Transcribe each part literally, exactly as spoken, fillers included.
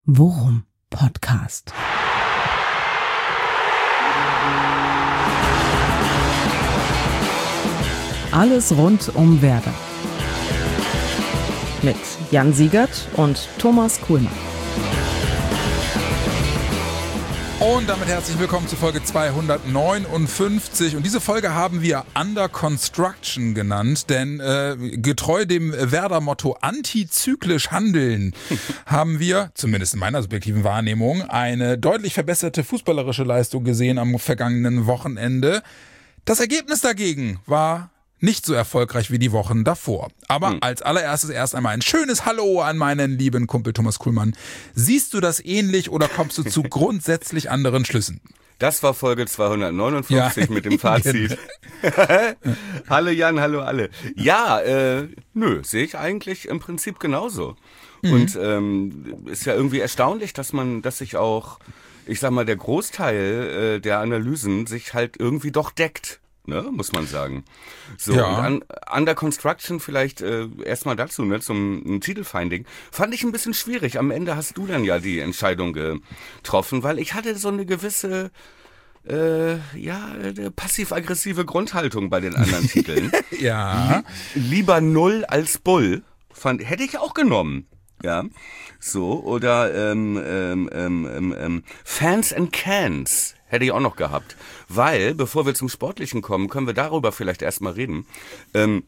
Worum Podcast. Alles rund um Werder. Mit Jan Siegert und Thomas Kuhlmann. Und damit herzlich willkommen zu Folge zweihundertneunundfünfzig. Und diese Folge haben wir Under Construction genannt, denn äh, getreu dem Werder-Motto antizyklisch handeln haben wir, zumindest in meiner subjektiven Wahrnehmung, eine deutlich verbesserte fußballerische Leistung gesehen am vergangenen Wochenende. Das Ergebnis dagegen war nicht so erfolgreich wie die Wochen davor. Aber hm. als allererstes erst einmal ein schönes Hallo an meinen lieben Kumpel Thomas Kuhlmann. Siehst du das ähnlich oder kommst du zu grundsätzlich anderen Schlüssen? Das war Folge zweihundertneunundfünfzig ja. mit dem Fazit. Hallo Jan, hallo alle. Ja, äh, nö, sehe ich eigentlich im Prinzip genauso. Mhm. Und ähm, ist ja irgendwie erstaunlich, dass man, dass sich auch, ich sag mal, der Großteil äh, der Analysen sich halt irgendwie doch deckt. Ne, muss man sagen. So, ja. Und an, Under Construction vielleicht äh, erstmal dazu, ne, zum Titelfinding. Fand ich ein bisschen schwierig. Am Ende hast du dann ja die Entscheidung getroffen, weil ich hatte so eine gewisse, äh, ja, passiv-aggressive Grundhaltung bei den anderen Titeln. ja. Lieber Null als Bull. Fand, hätte ich auch genommen. Ja. So, oder ähm, ähm, ähm, ähm, Fans and Cans. Hätte ich auch noch gehabt. Weil, bevor wir zum Sportlichen kommen, können wir darüber vielleicht erstmal reden. Ähm,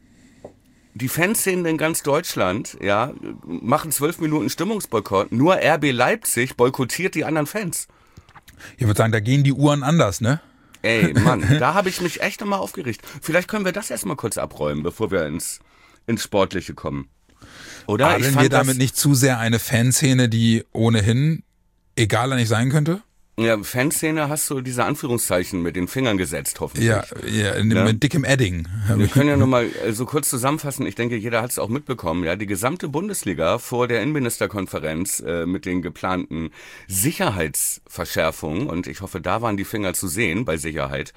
die Fanszenen in ganz Deutschland, ja, machen zwölf Minuten Stimmungsboykott. Nur R B Leipzig boykottiert die anderen Fans. Ich würde sagen, da gehen die Uhren anders, ne? Ey, Mann, da habe ich mich echt nochmal aufgeregt. Vielleicht können wir das erstmal kurz abräumen, bevor wir ins, ins Sportliche kommen. Oder? Adeln wir damit nicht zu sehr eine Fanszene, die ohnehin egaler nicht sein könnte? Ja, Fanszene hast du diese Anführungszeichen mit den Fingern gesetzt, hoffentlich. Ja, ja, mit ja. dickem Edding. Wir können ja nochmal so kurz zusammenfassen. Ich denke, jeder hat es auch mitbekommen. Ja, die gesamte Bundesliga vor der Innenministerkonferenz äh, mit den geplanten Sicherheitsverschärfungen, und ich hoffe, da waren die Finger zu sehen bei Sicherheit,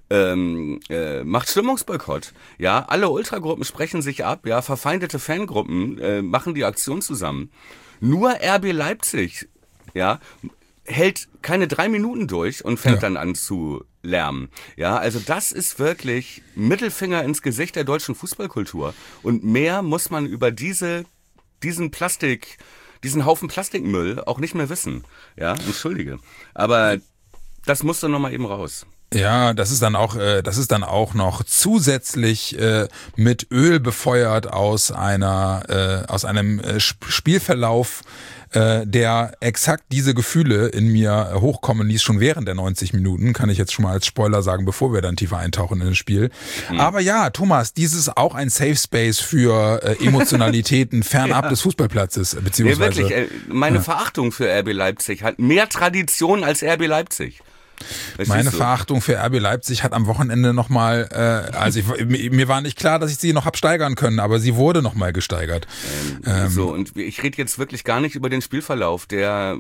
ähm, äh, macht Stimmungsboykott. Ja, alle Ultragruppen sprechen sich ab. Ja, verfeindete Fangruppen äh, machen die Aktion zusammen. Nur R B Leipzig, ja, hält keine drei Minuten durch und fängt ja. dann an zu lärmen. Ja, also das ist wirklich Mittelfinger ins Gesicht der deutschen Fußballkultur. Und mehr muss man über diese, diesen Plastik, diesen Haufen Plastikmüll auch nicht mehr wissen. Ja, entschuldige. Aber das muss dann nochmal eben raus. Ja, das ist dann auch, äh, das ist dann auch noch zusätzlich äh, mit Öl befeuert aus einer, äh, aus einem äh, Spielverlauf, äh, der exakt diese Gefühle in mir hochkommen ließ, schon während der neunzig Minuten, kann ich jetzt schon mal als Spoiler sagen, bevor wir dann tiefer eintauchen in das Spiel. Mhm. Aber ja, Thomas, dies ist auch ein Safe Space für äh, Emotionalitäten fernab ja. des Fußballplatzes, beziehungsweise. Ja, wirklich, äh, meine ja. Verachtung für R B Leipzig hat mehr Tradition als R B Leipzig. Verstehst Meine du? Verachtung für R B Leipzig hat am Wochenende nochmal, äh, also ich, mir war nicht klar, dass ich sie noch hab steigern können, aber sie wurde nochmal gesteigert. Ähm, ähm, so, und ich rede jetzt wirklich gar nicht über den Spielverlauf, der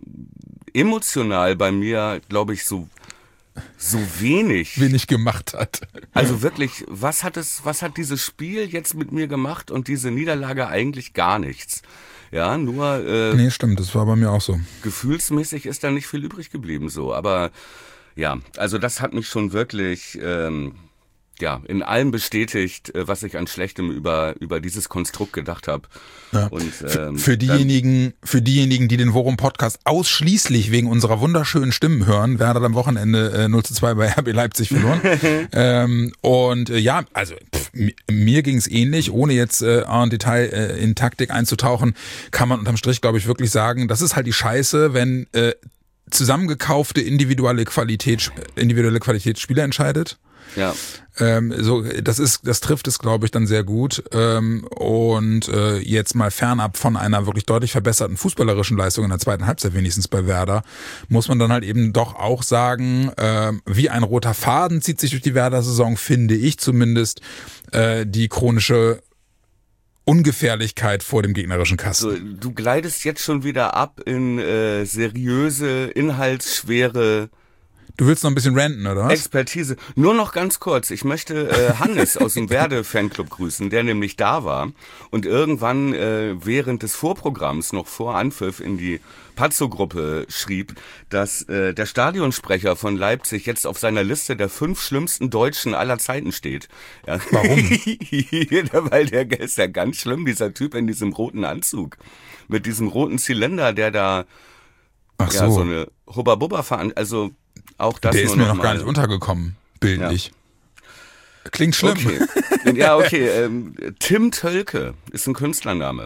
emotional bei mir, glaube ich, so so wenig wenig gemacht hat. Also wirklich, was hat es, was hat dieses Spiel jetzt mit mir gemacht und diese Niederlage eigentlich gar nichts? Ja, nur äh, nee, stimmt, das war bei mir auch so. Gefühlsmäßig ist da nicht viel übrig geblieben, so, aber ja, also das hat mich schon wirklich ähm, ja in allem bestätigt, äh, was ich an Schlechtem über über dieses Konstrukt gedacht habe. Ja. Und ähm, für diejenigen, für diejenigen, die den Worum Podcast ausschließlich wegen unserer wunderschönen Stimmen hören, Werder am Wochenende äh, null zu zwei bei R B Leipzig verloren. ähm, und äh, ja, also pff, mir ging es ähnlich, ohne jetzt äh, en Detail äh, in Taktik einzutauchen, kann man unterm Strich, glaube ich, wirklich sagen, das ist halt die Scheiße, wenn äh, zusammengekaufte individuelle Qualität, individuelle Qualität Spieler entscheidet. Ja. Ähm, so, das ist, das trifft es, glaube ich, dann sehr gut. Ähm, und äh, jetzt mal fernab von einer wirklich deutlich verbesserten fußballerischen Leistung in der zweiten Halbzeit, wenigstens bei Werder, muss man dann halt eben doch auch sagen, äh, wie ein roter Faden zieht sich durch die Werder-Saison, finde ich zumindest, äh, die chronische Ungefährlichkeit vor dem gegnerischen Kasten. So, du gleitest jetzt schon wieder ab in äh, seriöse, inhaltsschwere Du willst noch ein bisschen ranten, oder was? Expertise. Nur noch ganz kurz. Ich möchte äh, Hannes aus dem Werde-Fanclub grüßen, der nämlich da war und irgendwann äh, während des Vorprogramms noch vor Anpfiff in die Pazzo-Gruppe schrieb, dass äh, der Stadionsprecher von Leipzig jetzt auf seiner Liste der fünf schlimmsten Deutschen aller Zeiten steht. Ja. Warum? Weil der ist ja ganz schlimm, dieser Typ in diesem roten Anzug. Mit diesem roten Zylinder, der da Ach ja, so. so eine Hubba-Bubba fahren. Also auch das Der nur ist mir noch noch mal. gar nicht untergekommen, bildlich. Ja. Klingt schlimm. Okay. Ja, okay. Ähm, Tim Tölke ist ein Künstlername.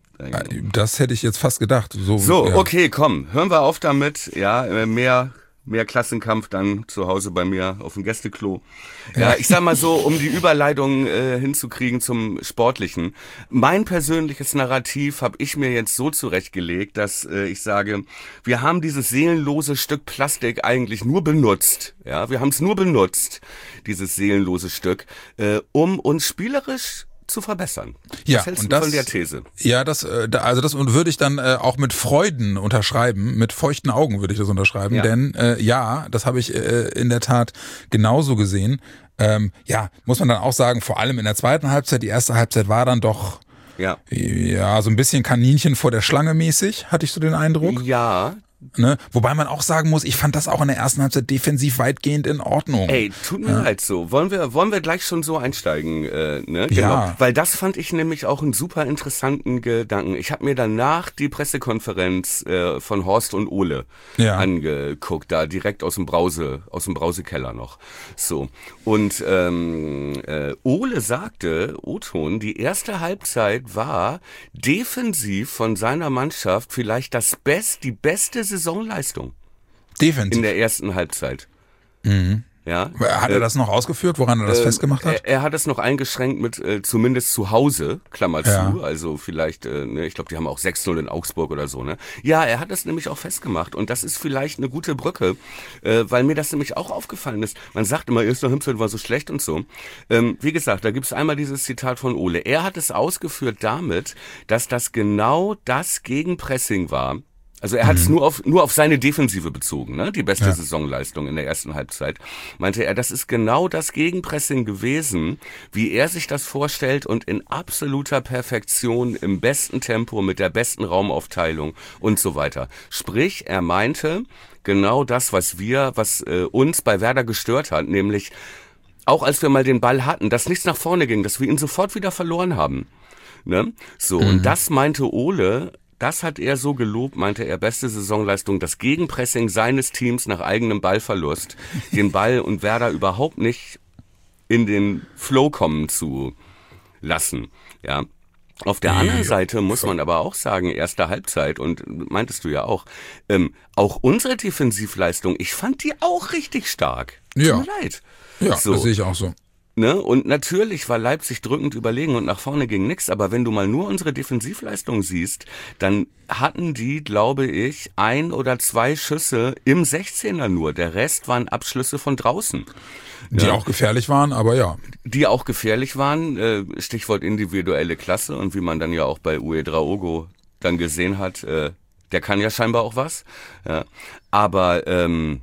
Das hätte ich jetzt fast gedacht. So, So, ja. okay, komm, hören wir auf damit. Ja, äh, mehr, mehr Klassenkampf dann zu Hause bei mir auf dem Gästeklo. Ja, ich sag mal so, um die Überleitung äh, hinzukriegen zum Sportlichen. Mein persönliches Narrativ habe ich mir jetzt so zurechtgelegt, dass äh, ich sage, wir haben dieses seelenlose Stück Plastik eigentlich nur benutzt. Ja, wir haben es nur benutzt, dieses seelenlose Stück, äh, um uns spielerisch zu verbessern. Ja, Was hältst und du das, von der These? Ja, das, äh, da- also das würde ich dann äh, auch mit Freuden unterschreiben, mit feuchten Augen würde ich das unterschreiben, Ja. denn äh, ja, das habe ich äh, in der Tat genauso gesehen. Ähm, ja, muss man dann auch sagen, vor allem in der zweiten Halbzeit, die erste Halbzeit war dann doch Ja. ja so ein bisschen Kaninchen vor der Schlange mäßig, hatte ich so den Eindruck. Ja. Ne? Wobei man auch sagen muss, ich fand das auch in der ersten Halbzeit defensiv weitgehend in Ordnung. Ey, tut mir leid so. Wollen wir, wollen wir gleich schon so einsteigen, äh, ne? Genau. Ja. Weil das fand ich nämlich auch einen super interessanten Gedanken. Ich habe mir danach die Pressekonferenz äh, von Horst und Ole Ja. angeguckt, da direkt aus dem Brause, aus dem Brausekeller noch. So. Und ähm, äh, Ole sagte, O-Ton, die erste Halbzeit war defensiv von seiner Mannschaft vielleicht das Best, die beste Saisonleistung Defensiv. in der ersten Halbzeit. Mhm. Ja. Hat er das noch ausgeführt, woran er das Äh, festgemacht hat? Er, er hat es noch eingeschränkt mit äh, zumindest zu Hause, Klammer Ja. zu, also vielleicht, äh, ne, ich glaube, die haben auch sechs null in Augsburg oder so, ne? Ja, er hat es nämlich auch festgemacht und das ist vielleicht eine gute Brücke, äh, weil mir das nämlich auch aufgefallen ist. Man sagt immer, erste Halbzeit war so schlecht und so. Ähm, wie gesagt, da gibt es einmal dieses Zitat von Ole. Er hat es ausgeführt damit, dass das genau das Gegenpressing war. Also er hat es Mhm. nur auf nur auf seine Defensive bezogen, ne? Die beste Ja. Saisonleistung in der ersten Halbzeit. Meinte er, das ist genau das Gegenpressing gewesen, wie er sich das vorstellt und in absoluter Perfektion, im besten Tempo, mit der besten Raumaufteilung und so weiter. Sprich, er meinte genau das, was wir, was äh, uns bei Werder gestört hat, nämlich auch als wir mal den Ball hatten, dass nichts nach vorne ging, dass wir ihn sofort wieder verloren haben. Ne? So, Mhm. und das meinte Ole. Das hat er so gelobt, meinte er, beste Saisonleistung, das Gegenpressing seines Teams nach eigenem Ballverlust, den Ball und Werder überhaupt nicht in den Flow kommen zu lassen, ja. Auf der anderen Seite muss man aber auch sagen, erste Halbzeit, und meintest du ja auch, ähm, auch unsere Defensivleistung, ich fand die auch richtig stark. Ja. Tut mir leid. Ja, so. das sehe ich auch so. Ne? Und natürlich war Leipzig drückend überlegen und nach vorne ging nix, aber wenn du mal nur unsere Defensivleistung siehst, dann hatten die, glaube ich, ein oder zwei Schüsse im sechzehner nur. Der Rest waren Abschlüsse von draußen. Die Ja. auch gefährlich waren, aber ja. Die auch gefährlich waren, äh, Stichwort individuelle Klasse und wie man dann ja auch bei Uedraogo dann gesehen hat, äh, der kann ja scheinbar auch was. Ja. Aber, ähm,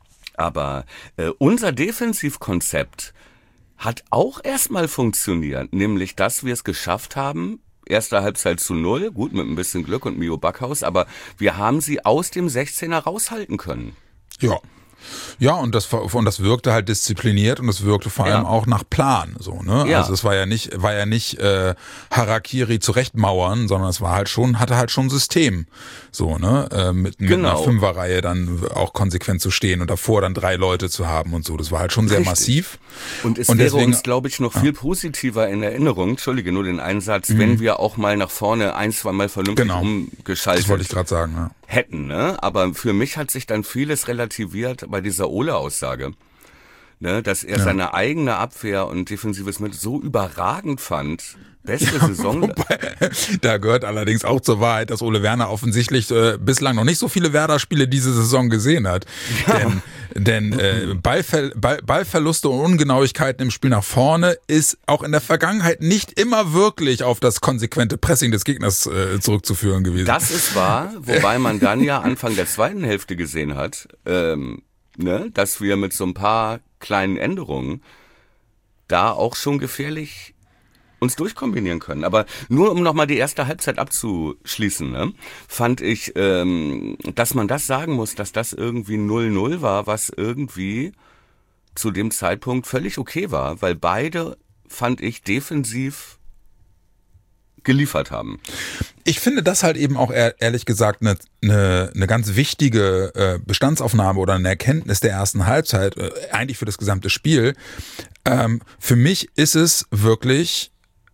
aber äh, unser Defensivkonzept hat auch erstmal funktioniert, nämlich dass wir es geschafft haben, erste Halbzeit zu null, gut mit ein bisschen Glück und Mio Backhaus, aber wir haben sie aus dem sechzehner raushalten können. Ja. Ja, und das und das wirkte halt diszipliniert und es wirkte vor allem Ja. auch nach Plan, so, ne? Ja. Also es war ja nicht war ja nicht äh, Harakiri zurechtmauern, sondern es war halt schon hatte halt schon ein System, so, ne? Äh, mit, mit Genau. einer Fünferreihe dann auch konsequent zu stehen und davor dann drei Leute zu haben und so. Das war halt schon sehr Richtig. massiv. Und es Und wäre deswegen- uns, glaube ich, noch viel positiver in Erinnerung, entschuldige nur den Einsatz, wenn wir auch mal nach vorne ein, zwei Mal vernünftig Genau. umgeschaltet Das wollte ich gerade sagen, ja. hätten, ne? Aber für mich hat sich dann vieles relativiert bei dieser Ole-Aussage, ne? Dass er Ja. seine eigene Abwehr und defensives Mittel so überragend fand. Beste Saison. Wobei, da gehört allerdings auch zur Wahrheit, dass Ole Werner offensichtlich äh, bislang noch nicht so viele Werder-Spiele diese Saison gesehen hat. Denn, denn äh, Ballver Ball Ballverluste und Ungenauigkeiten im Spiel nach vorne ist auch in der Vergangenheit nicht immer wirklich auf das konsequente Pressing des Gegners äh, zurückzuführen gewesen. Das ist wahr, wobei man dann ja Anfang der zweiten Hälfte gesehen hat, ähm, ne, dass wir mit so ein paar kleinen Änderungen da auch schon gefährlich uns durchkombinieren können. Aber nur um nochmal die erste Halbzeit abzuschließen, ne, fand ich, ähm, dass man das sagen muss, dass das irgendwie null null war, was irgendwie zu dem Zeitpunkt völlig okay war, weil beide, fand ich, defensiv geliefert haben. Ich finde das halt eben auch ehrlich gesagt eine, eine, eine ganz wichtige äh, Bestandsaufnahme oder eine Erkenntnis der ersten Halbzeit, äh, eigentlich für das gesamte Spiel. Ähm, für mich ist es wirklich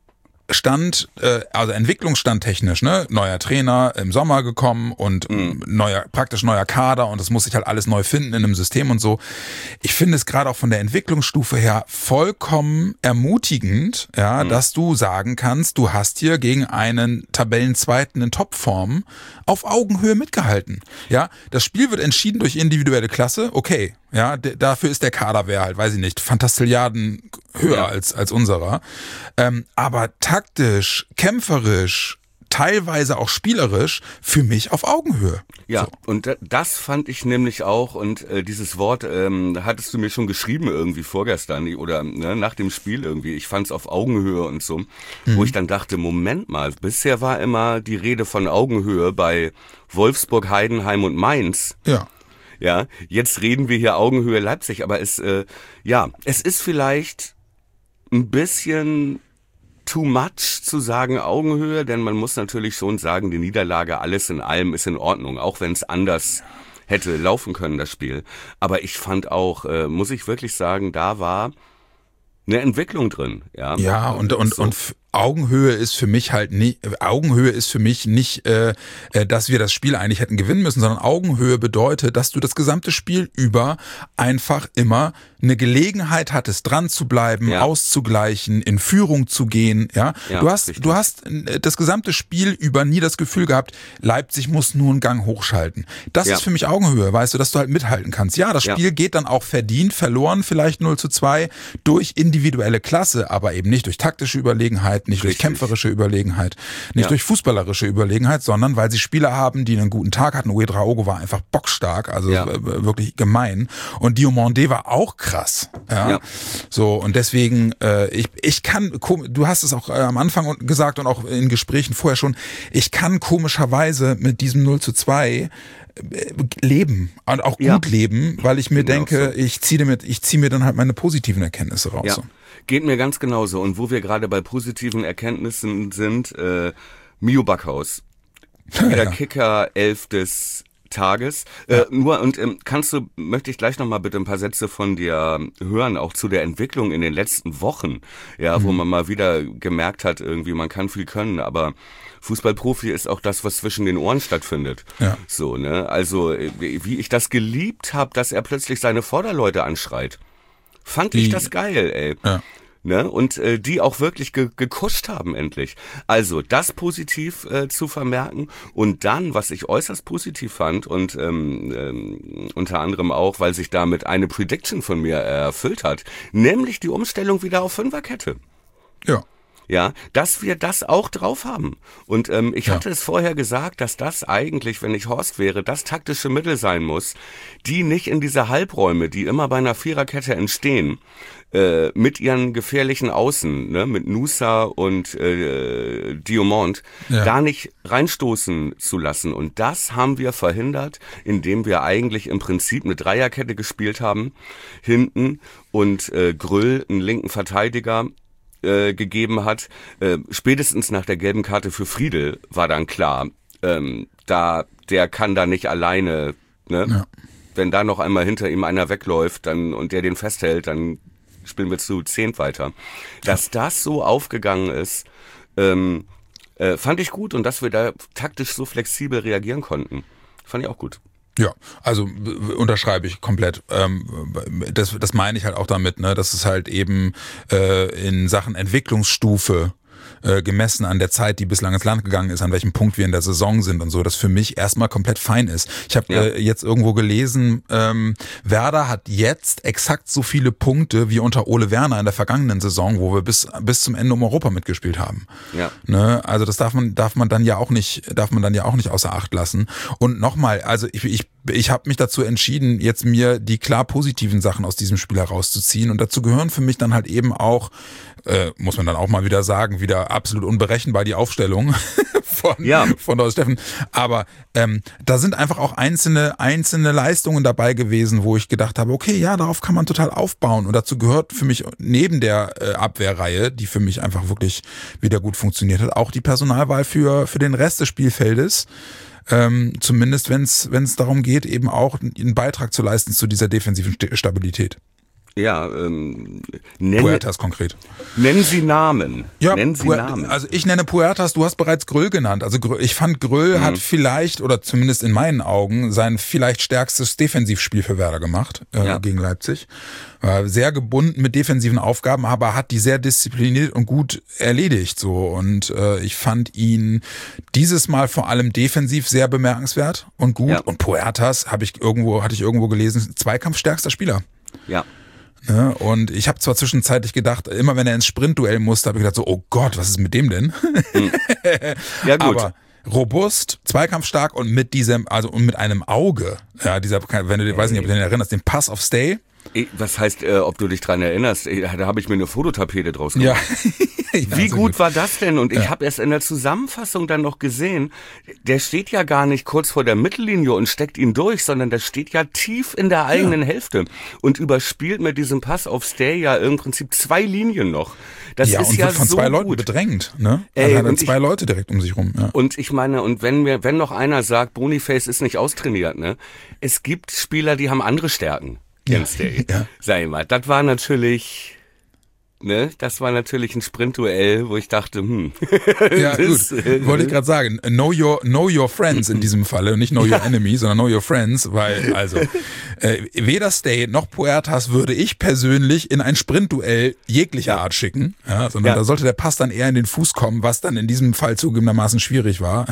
Stand, äh, also Entwicklungsstand technisch, ne, neuer Trainer im Sommer gekommen und mhm. neuer, praktisch neuer Kader und das muss sich halt alles neu finden in einem System und so. Ich finde es gerade auch von der Entwicklungsstufe her vollkommen ermutigend, ja, mhm. dass du sagen kannst, du hast hier gegen einen Tabellenzweiten in Topform auf Augenhöhe mitgehalten. Ja, das Spiel wird entschieden durch individuelle Klasse, okay. Ja, d- dafür ist der Kaderwert halt, weiß ich nicht, Fantastilliarden höher ja. als als unserer. Ähm, aber taktisch, kämpferisch, teilweise auch spielerisch für mich auf Augenhöhe. Ja, so. Und das fand ich nämlich auch, und äh, dieses Wort ähm, hattest du mir schon geschrieben irgendwie vorgestern oder ne, nach dem Spiel irgendwie. Ich fand es auf Augenhöhe und so, mhm. wo ich dann dachte, Moment mal, bisher war immer die Rede von Augenhöhe bei Wolfsburg, Heidenheim und Mainz. Ja. Ja, jetzt reden wir hier Augenhöhe Leipzig, aber es, äh, ja, es ist vielleicht ein bisschen too much zu sagen Augenhöhe, denn man muss natürlich schon sagen, die Niederlage, alles in allem ist in Ordnung, auch wenn es anders hätte laufen können, das Spiel. Aber ich fand auch, äh, muss ich wirklich sagen, da war eine Entwicklung drin. Ja, ja und, und, so. und Augenhöhe ist für mich halt nicht, Augenhöhe ist für mich nicht, äh, dass wir das Spiel eigentlich hätten gewinnen müssen, sondern Augenhöhe bedeutet, dass du das gesamte Spiel über einfach immer eine Gelegenheit hattest, dran zu bleiben, ja. auszugleichen, in Führung zu gehen, ja. ja du hast, richtig. du hast das gesamte Spiel über nie das Gefühl gehabt, Leipzig muss nur einen Gang hochschalten. Das ja. ist für mich Augenhöhe, weißt du, dass du halt mithalten kannst. Ja, das Spiel ja. geht dann auch verdient, verloren, vielleicht null zu zwei durch individuelle Klasse, aber eben nicht durch taktische Überlegenheit, nicht Richtig. durch kämpferische Überlegenheit, nicht ja. durch fußballerische Überlegenheit, sondern weil sie Spieler haben, die einen guten Tag hatten. Ouedraogo war einfach bockstark, also ja. wirklich gemein. Und Diomandé war auch krass. Ja? ja. So, und deswegen, äh, ich, ich kann, du hast es auch äh, am Anfang gesagt und auch in Gesprächen vorher schon, ich kann komischerweise mit diesem null zu zwei leben und auch gut ja. leben, weil ich mir genau denke, so. ich ziehe mir, ich ziehe mir dann halt meine positiven Erkenntnisse raus. Ja. Geht mir ganz genauso. Und wo wir gerade bei positiven Erkenntnissen sind, äh, Mio Backhaus. Der ja. Kicker elf des Tages. Ja. Äh, nur, und ähm, kannst du, möchte ich gleich nochmal bitte ein paar Sätze von dir hören, auch zu der Entwicklung in den letzten Wochen, ja, mhm. wo man mal wieder gemerkt hat, irgendwie, man kann viel können, aber Fußballprofi ist auch das, was zwischen den Ohren stattfindet. Ja. So, ne? Also, wie ich das geliebt habe, dass er plötzlich seine Vorderleute anschreit. Fand ich das geil, ey. Ja. Ne? Und äh, die auch wirklich ge- gekuscht haben endlich. Also das positiv äh, zu vermerken und dann, was ich äußerst positiv fand und ähm, ähm, unter anderem auch, weil sich damit eine Prediction von mir erfüllt hat, nämlich die Umstellung wieder auf Fünferkette. Ja. Ja, dass wir das auch drauf haben. Und ähm, ich ja. hatte es vorher gesagt, dass das eigentlich, wenn ich Horst wäre, das taktische Mittel sein muss, die nicht in diese Halbräume, die immer bei einer Viererkette entstehen, äh, mit ihren gefährlichen Außen, ne, mit Nusa und äh, Diomand, ja. da nicht reinstoßen zu lassen. Und das haben wir verhindert, indem wir eigentlich im Prinzip eine Dreierkette gespielt haben, hinten und äh, Grüll, einen linken Verteidiger, gegeben hat. Äh, spätestens nach der gelben Karte für Friedel war dann klar, ähm, da der kann da nicht alleine, ne? Ja. Wenn da noch einmal hinter ihm einer wegläuft dann und der den festhält, dann spielen wir zu zehnt weiter. Dass das so aufgegangen ist, ähm, äh, fand ich gut und dass wir da taktisch so flexibel reagieren konnten, fand ich auch gut. Ja, also unterschreibe ich komplett. Ähm, das, das meine ich halt auch damit, ne, dass es halt eben äh, in Sachen Entwicklungsstufe äh, gemessen an der Zeit, die bislang ins Land gegangen ist, an welchem Punkt wir in der Saison sind und so, das für mich erstmal komplett fein ist. Ich habe ja. äh, jetzt irgendwo gelesen, ähm, Werder hat jetzt exakt so viele Punkte wie unter Ole Werner in der vergangenen Saison, wo wir bis bis zum Ende um Europa mitgespielt haben. Ja. Ne? Also das darf man darf man dann ja auch nicht darf man dann ja auch nicht außer Acht lassen. Und nochmal, also ich, ich ich habe mich dazu entschieden, jetzt mir die klar positiven Sachen aus diesem Spiel herauszuziehen und dazu gehören für mich dann halt eben auch, äh, muss man dann auch mal wieder sagen, wieder absolut unberechenbar die Aufstellung von, ja. von Dr. Steffen. Aber ähm, da sind einfach auch einzelne, einzelne Leistungen dabei gewesen, wo ich gedacht habe, okay, ja, darauf kann man total aufbauen. Und dazu gehört für mich neben der äh, Abwehrreihe, die für mich einfach wirklich wieder gut funktioniert hat, auch die Personalwahl für, für den Rest des Spielfeldes. Ähm, zumindest wenn es wenn es darum geht, eben auch einen Beitrag zu leisten zu dieser defensiven Stabilität. Ja, ähm, nennen, Puertas konkret. Nennen Sie Namen. Ja, nennen Sie Puer- Namen. Also ich nenne Puertas, du hast bereits Gröll genannt. Also ich fand, Gröll mhm. hat vielleicht, oder zumindest in meinen Augen, sein vielleicht stärkstes Defensivspiel für Werder gemacht äh, ja. gegen Leipzig. War sehr gebunden mit defensiven Aufgaben, aber hat die sehr diszipliniert und gut erledigt. So Und äh, ich fand ihn dieses Mal vor allem defensiv sehr bemerkenswert und gut. Ja. Und Puertas, habe ich irgendwo, hatte ich irgendwo gelesen, Zweikampfstärkster Spieler. Ja. Ja, und ich habe zwar zwischenzeitlich gedacht, immer wenn er ins Sprintduell musste, habe ich gedacht so, oh Gott, was ist mit dem denn? Hm. Ja, gut. Aber robust, zweikampfstark und mit diesem, also und mit einem Auge, ja, dieser, wenn du, ich weiß nicht, ob du den erinnerst, den Pass of Stay. Was heißt, äh, ob du dich dran erinnerst? Da habe ich mir eine Fototapete draus gemacht. Ja. Ja, Wie gut, gut war das denn? Und ich ja. habe erst in der Zusammenfassung dann noch gesehen, der steht ja gar nicht kurz vor der Mittellinie und steckt ihn durch, sondern der steht ja tief in der eigenen ja. Hälfte und überspielt mit diesem Pass auf Stay ja im Prinzip zwei Linien noch. Das ja, ist und ja wird von so zwei gut. Leuten bedrängt. Ne? Ey, also hat er zwei ich, Leute direkt um sich rum. Ja. Und ich meine, und wenn mir, wenn noch einer sagt, Boniface ist nicht austrainiert, ne? Es gibt Spieler, die haben andere Stärken. Jens ja, Day. Ja. Sag ich mal, das war natürlich, ne, das war natürlich ein Sprintduell, wo ich dachte, hm. Ja, gut. Wollte ich gerade sagen, know your, know your friends in diesem Falle, nicht know your ja. enemy, sondern know your friends, weil, also, äh, weder Stay noch Puertas würde ich persönlich in ein Sprintduell jeglicher ja. Art schicken, ja, sondern ja. da sollte der Pass dann eher in den Fuß kommen, was dann in diesem Fall zugegebenermaßen schwierig war.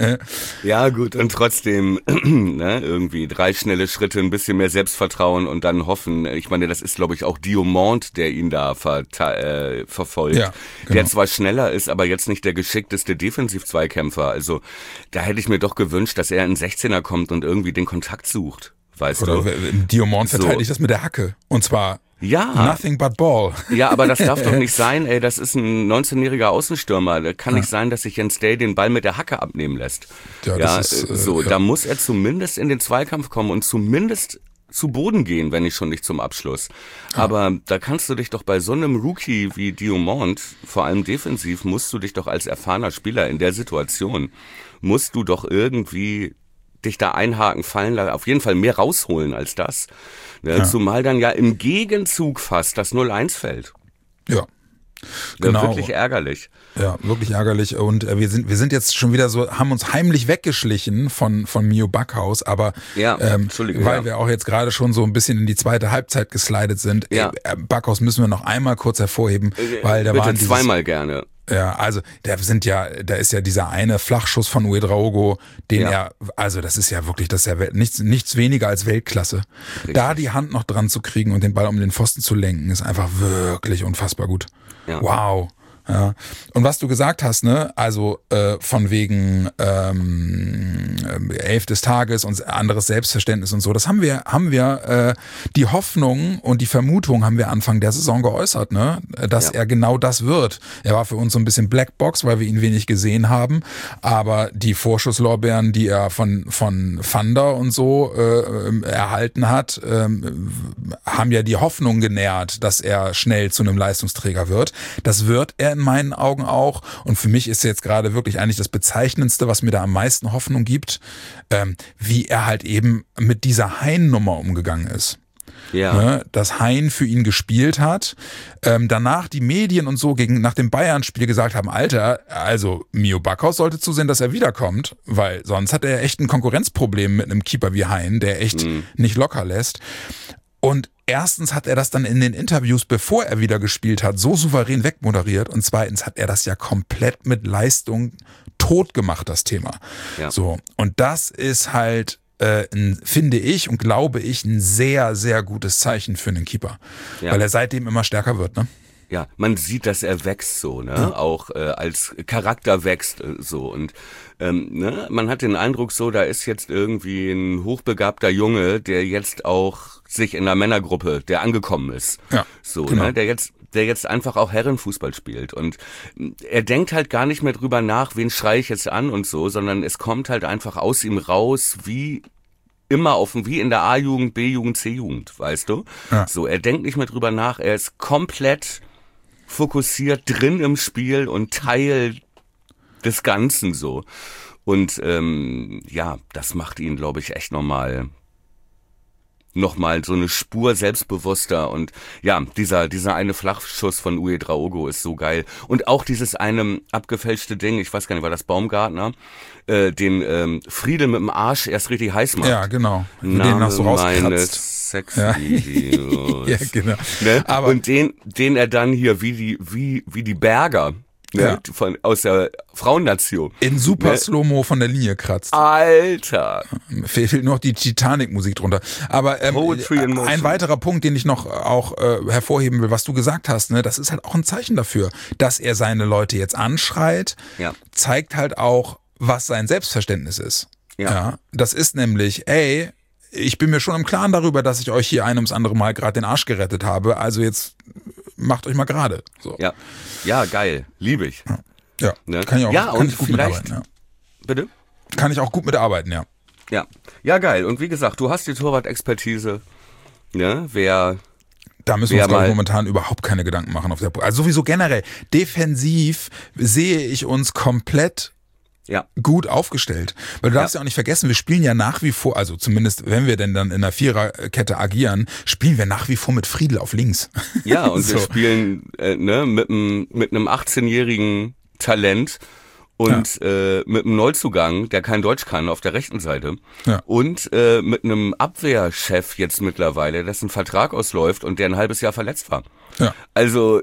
Ja, gut, und trotzdem, ne, irgendwie drei schnelle Schritte, ein bisschen mehr Selbstvertrauen und dann hoffen. Ich meine, das ist, glaube ich, auch Diomande, der ihn da ver Äh, verfolgt, ja, genau. der zwar schneller ist, aber jetzt nicht der geschickteste Defensiv-Zweikämpfer. Also da hätte ich mir doch gewünscht, dass er in sechzehner kommt und irgendwie den Kontakt sucht. Weißt Oder du? Diomande so. verteidigt das mit der Hacke. Und zwar ja. nothing but ball. Ja, aber das darf doch nicht sein, ey, das ist ein neunzehnjähriger Außenstürmer. Da kann ja. nicht sein, dass sich Jens Day den Ball mit der Hacke abnehmen lässt. Ja, ja das ist, so, äh, ja. da muss er zumindest in den Zweikampf kommen und zumindest zu Boden gehen, wenn nicht schon nicht zum Abschluss. Aber da kannst du dich doch bei so einem Rookie wie Diomande, vor allem defensiv, musst du dich doch als erfahrener Spieler in der Situation, musst du doch irgendwie dich da einhaken, fallen lassen, auf jeden Fall mehr rausholen als das. Ja, ja. Zumal dann ja im Gegenzug fast das null eins fällt. Ja. Genau. Wirklich ärgerlich. Ja, wirklich ärgerlich. Und äh, wir sind wir sind jetzt schon wieder so, haben uns heimlich weggeschlichen von von Mio Backhaus, aber ja, ähm, Entschuldigung, weil ja. wir auch jetzt gerade schon so ein bisschen in die zweite Halbzeit geslidet sind. Ja. Äh, Backhaus müssen wir noch einmal kurz hervorheben, weil da Bitte waren dieses, zweimal gerne. Ja, also da sind ja, da ist ja dieser eine Flachschuss von Uedraogo, den ja. er, also das ist ja wirklich, das ist ja nichts, nichts weniger als Weltklasse. Richtig. Da die Hand noch dran zu kriegen und den Ball um den Pfosten zu lenken, ist einfach wirklich unfassbar gut. Ja. Wow. Ja. Und was du gesagt hast, ne, also äh, von wegen ähm, Elf des Tages und anderes Selbstverständnis und so, das haben wir, haben wir äh, die Hoffnung und die Vermutung haben wir Anfang der Saison geäußert, ne, dass ja. er genau das wird. Er war für uns so ein bisschen Blackbox, weil wir ihn wenig gesehen haben, aber die Vorschusslorbeeren, die er von von Vander und so äh, erhalten hat, äh, haben ja die Hoffnung genährt, dass er schnell zu einem Leistungsträger wird. Das wird er in meinen Augen auch. Und für mich ist jetzt gerade wirklich eigentlich das Bezeichnendste, was mir da am meisten Hoffnung gibt, ähm, wie er halt eben mit dieser Hein-Nummer umgegangen ist. Ja. Ne, dass Hein für ihn gespielt hat. Ähm, danach die Medien und so gegen nach dem Bayern-Spiel gesagt haben, Alter, also Mio Backhaus sollte zusehen, dass er wiederkommt, weil sonst hat er echt ein Konkurrenzproblem mit einem Keeper wie Hein, der echt mhm. nicht locker lässt. Und erstens hat er das dann in den Interviews, bevor er wieder gespielt hat, so souverän wegmoderiert. Und zweitens hat er das ja komplett mit Leistung tot gemacht, das Thema. Ja. So. Und das ist halt, äh, ein, finde ich und glaube ich, ein sehr, sehr gutes Zeichen für einen Keeper. Ja. Weil er seitdem immer stärker wird, ne? Ja, man sieht, dass er wächst so, ne? Ja. Auch äh, als Charakter wächst äh, so. Und ähm, ne? man hat den Eindruck so, da ist jetzt irgendwie ein hochbegabter Junge, der jetzt auch sich in einer Männergruppe, der angekommen ist. Ja, so, genau. ne? Der jetzt der jetzt einfach auch Herrenfußball spielt. Und er denkt halt gar nicht mehr drüber nach, wen schreie ich jetzt an und so, sondern es kommt halt einfach aus ihm raus, wie immer offen, wie in der A-Jugend, B-Jugend, C-Jugend, weißt du? Ja. So, er denkt nicht mehr drüber nach, er ist komplett fokussiert drin im Spiel und Teil des Ganzen so. Und ähm, ja, das macht ihn, glaube ich, echt nochmal nochmal so eine Spur selbstbewusster. Und ja, dieser dieser eine Flachschuss von Uedraogo ist so geil. Und auch dieses eine abgefälschte Ding, ich weiß gar nicht, war das Baumgartner, äh, den ähm, Friedel mit dem Arsch erst richtig heiß macht. Ja, genau. Name den hast du rauskratzt. Sexy. Ja. Ja, genau. Ne? Aber und den, den er dann hier wie die, wie, wie die Berger, ne? Ja. Von, aus der Frauennation. in super Ne? Slow-Mo von der Linie kratzt. Alter. Fehlt nur noch die Titanic-Musik drunter. Aber ähm, Poetry in motion. ein weiterer Punkt, den ich noch auch äh, hervorheben will, was du gesagt hast, ne, das ist halt auch ein Zeichen dafür, dass er seine Leute jetzt anschreit, Ja. zeigt halt auch, was sein Selbstverständnis ist. Ja. Das ist nämlich, ey, ich bin mir schon im Klaren darüber, dass ich euch hier ein ums andere Mal gerade den Arsch gerettet habe, also jetzt macht euch mal gerade. So. Ja. Ja, geil. Liebe ich. Ja, Ne? kann ich auch, Ja, kann und ich gut vielleicht- mitarbeiten. Bitte? Ja. Kann ich auch gut mitarbeiten, ja. Ja. Ja, geil. Und wie gesagt, du hast die Torwart-Expertise. Ne? Wer, Da müssen wir Wer uns, glaube ich, mal- momentan überhaupt keine Gedanken machen auf der Po- Also sowieso generell, defensiv sehe ich uns komplett ja. gut aufgestellt. Weil du darfst ja. ja auch nicht vergessen, wir spielen ja nach wie vor, also zumindest wenn wir denn dann in einer Viererkette agieren, spielen wir nach wie vor mit Friedel auf links. Ja, und So. wir spielen äh, ne, mit einem mit einem achtzehnjährigen Talent und ja. äh, mit einem Neuzugang, der kein Deutsch kann, auf der rechten Seite. Ja. Und äh, mit einem Abwehrchef jetzt mittlerweile, dessen Vertrag ausläuft und der ein halbes Jahr verletzt war. Ja. Also,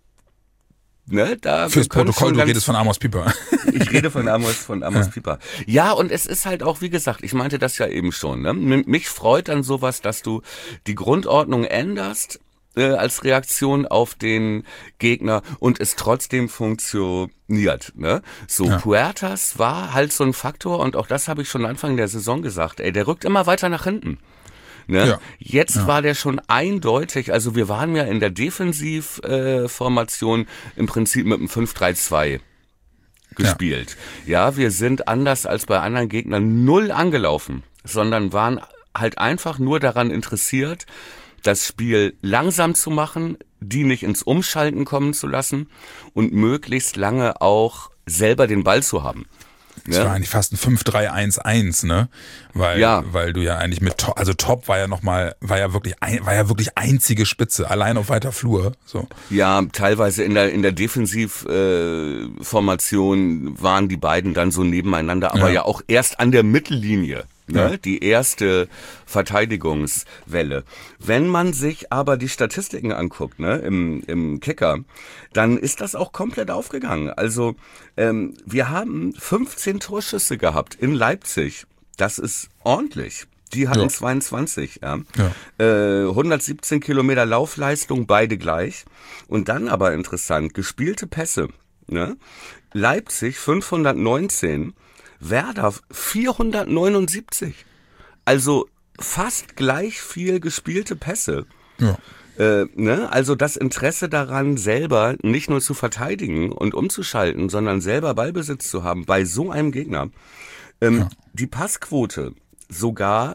ne, da wir Fürs können Protokoll, schon du ganz- redest von Amos Pieper. Ich rede von Amos, von Amos ja. Pieper. Ja, und es ist halt auch, wie gesagt, ich meinte das ja eben schon, ne? M- Mich freut dann sowas, dass du die Grundordnung änderst, äh, als Reaktion auf den Gegner und es trotzdem funktioniert, ne? So, Ja. Puertas war halt so ein Faktor und auch das habe ich schon Anfang der Saison gesagt, ey, der rückt immer weiter nach hinten. Ne? Ja. Jetzt Ja. war der schon eindeutig, also wir waren ja in der Defensivformation äh, im Prinzip mit einem fünf drei zwei gespielt. Ja. ja, wir sind anders als bei anderen Gegnern null angelaufen, sondern waren halt einfach nur daran interessiert, das Spiel langsam zu machen, die nicht ins Umschalten kommen zu lassen und möglichst lange auch selber den Ball zu haben. Das war eigentlich fast ein fünf drei eins eins, ne? Weil, Ja. weil du ja eigentlich mit Top, also Top war ja nochmal, war ja wirklich, ein, war ja wirklich einzige Spitze, allein auf weiter Flur, so. Ja, teilweise in der in der Defensivformation äh, Formation waren die beiden dann so nebeneinander, aber Ja. ja, auch erst an der Mittellinie. Ne? Ja. Die erste Verteidigungswelle. Wenn man sich aber die Statistiken anguckt, ne, im, im Kicker, dann ist das auch komplett aufgegangen. Also ähm, wir haben fünfzehn Torschüsse gehabt in Leipzig. Das ist ordentlich. Die hatten Ja. zweiundzwanzig, ja. Ja. Äh, hundertsiebzehn Kilometer Laufleistung, beide gleich. Und dann aber interessant, gespielte Pässe. Ne? Leipzig fünfhundertneunzehn, Werder vierhundertneunundsiebzig. Also fast gleich viel gespielte Pässe. Ja. Äh, ne? Also das Interesse daran, selber nicht nur zu verteidigen und umzuschalten, sondern selber Ballbesitz zu haben bei so einem Gegner. Ähm, Ja. Die Passquote sogar